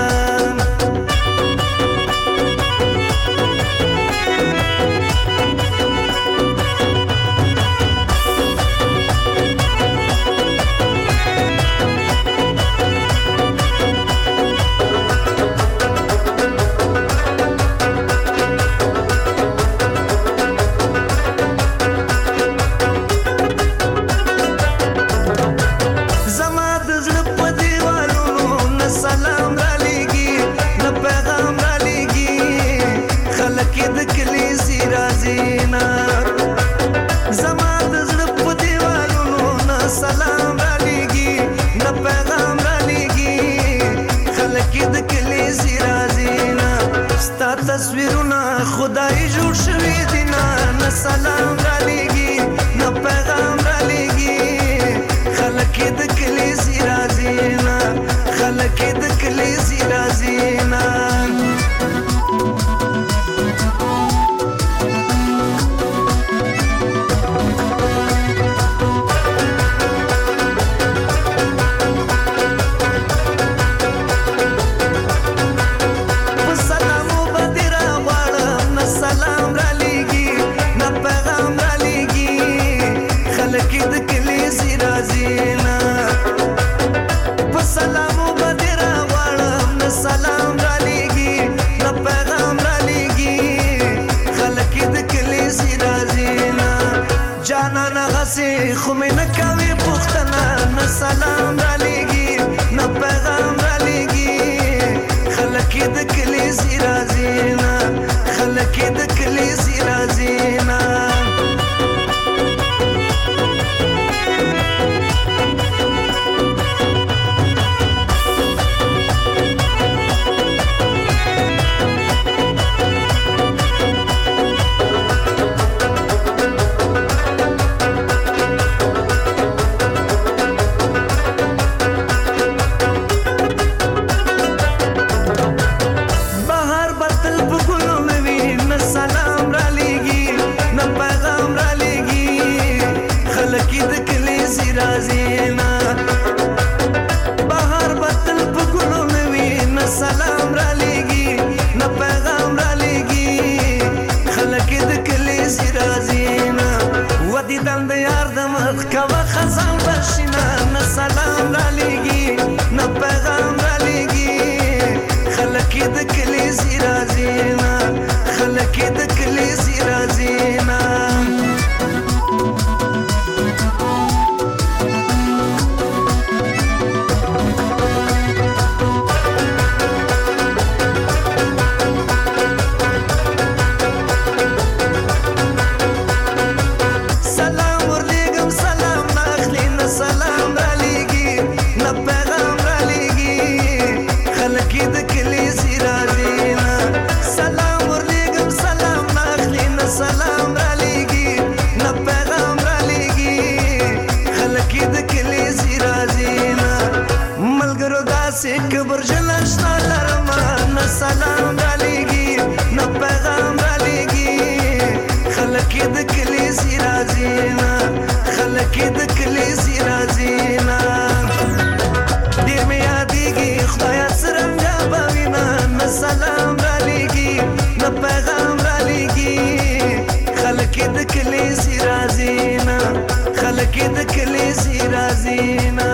تصویرونه خدای جوړ شوی دی نه سلام را لېږي نه پیغام را لېږي خلک د کلیزې راځي نه خلک د کلیزې راځي نه سلام داسې کبر جلشتا لرما نه سلام رالیږي نه پیغام رالیږي خلک د کلیسي راځي نه خلک د کلیسي راځي نه ډېر مې یادېږي خدایه څرنګه به وینه نه سلام رالیږي نه پیغام رالیږي خلک د کلیسي راځي نه خلک د کلیسي راځي نه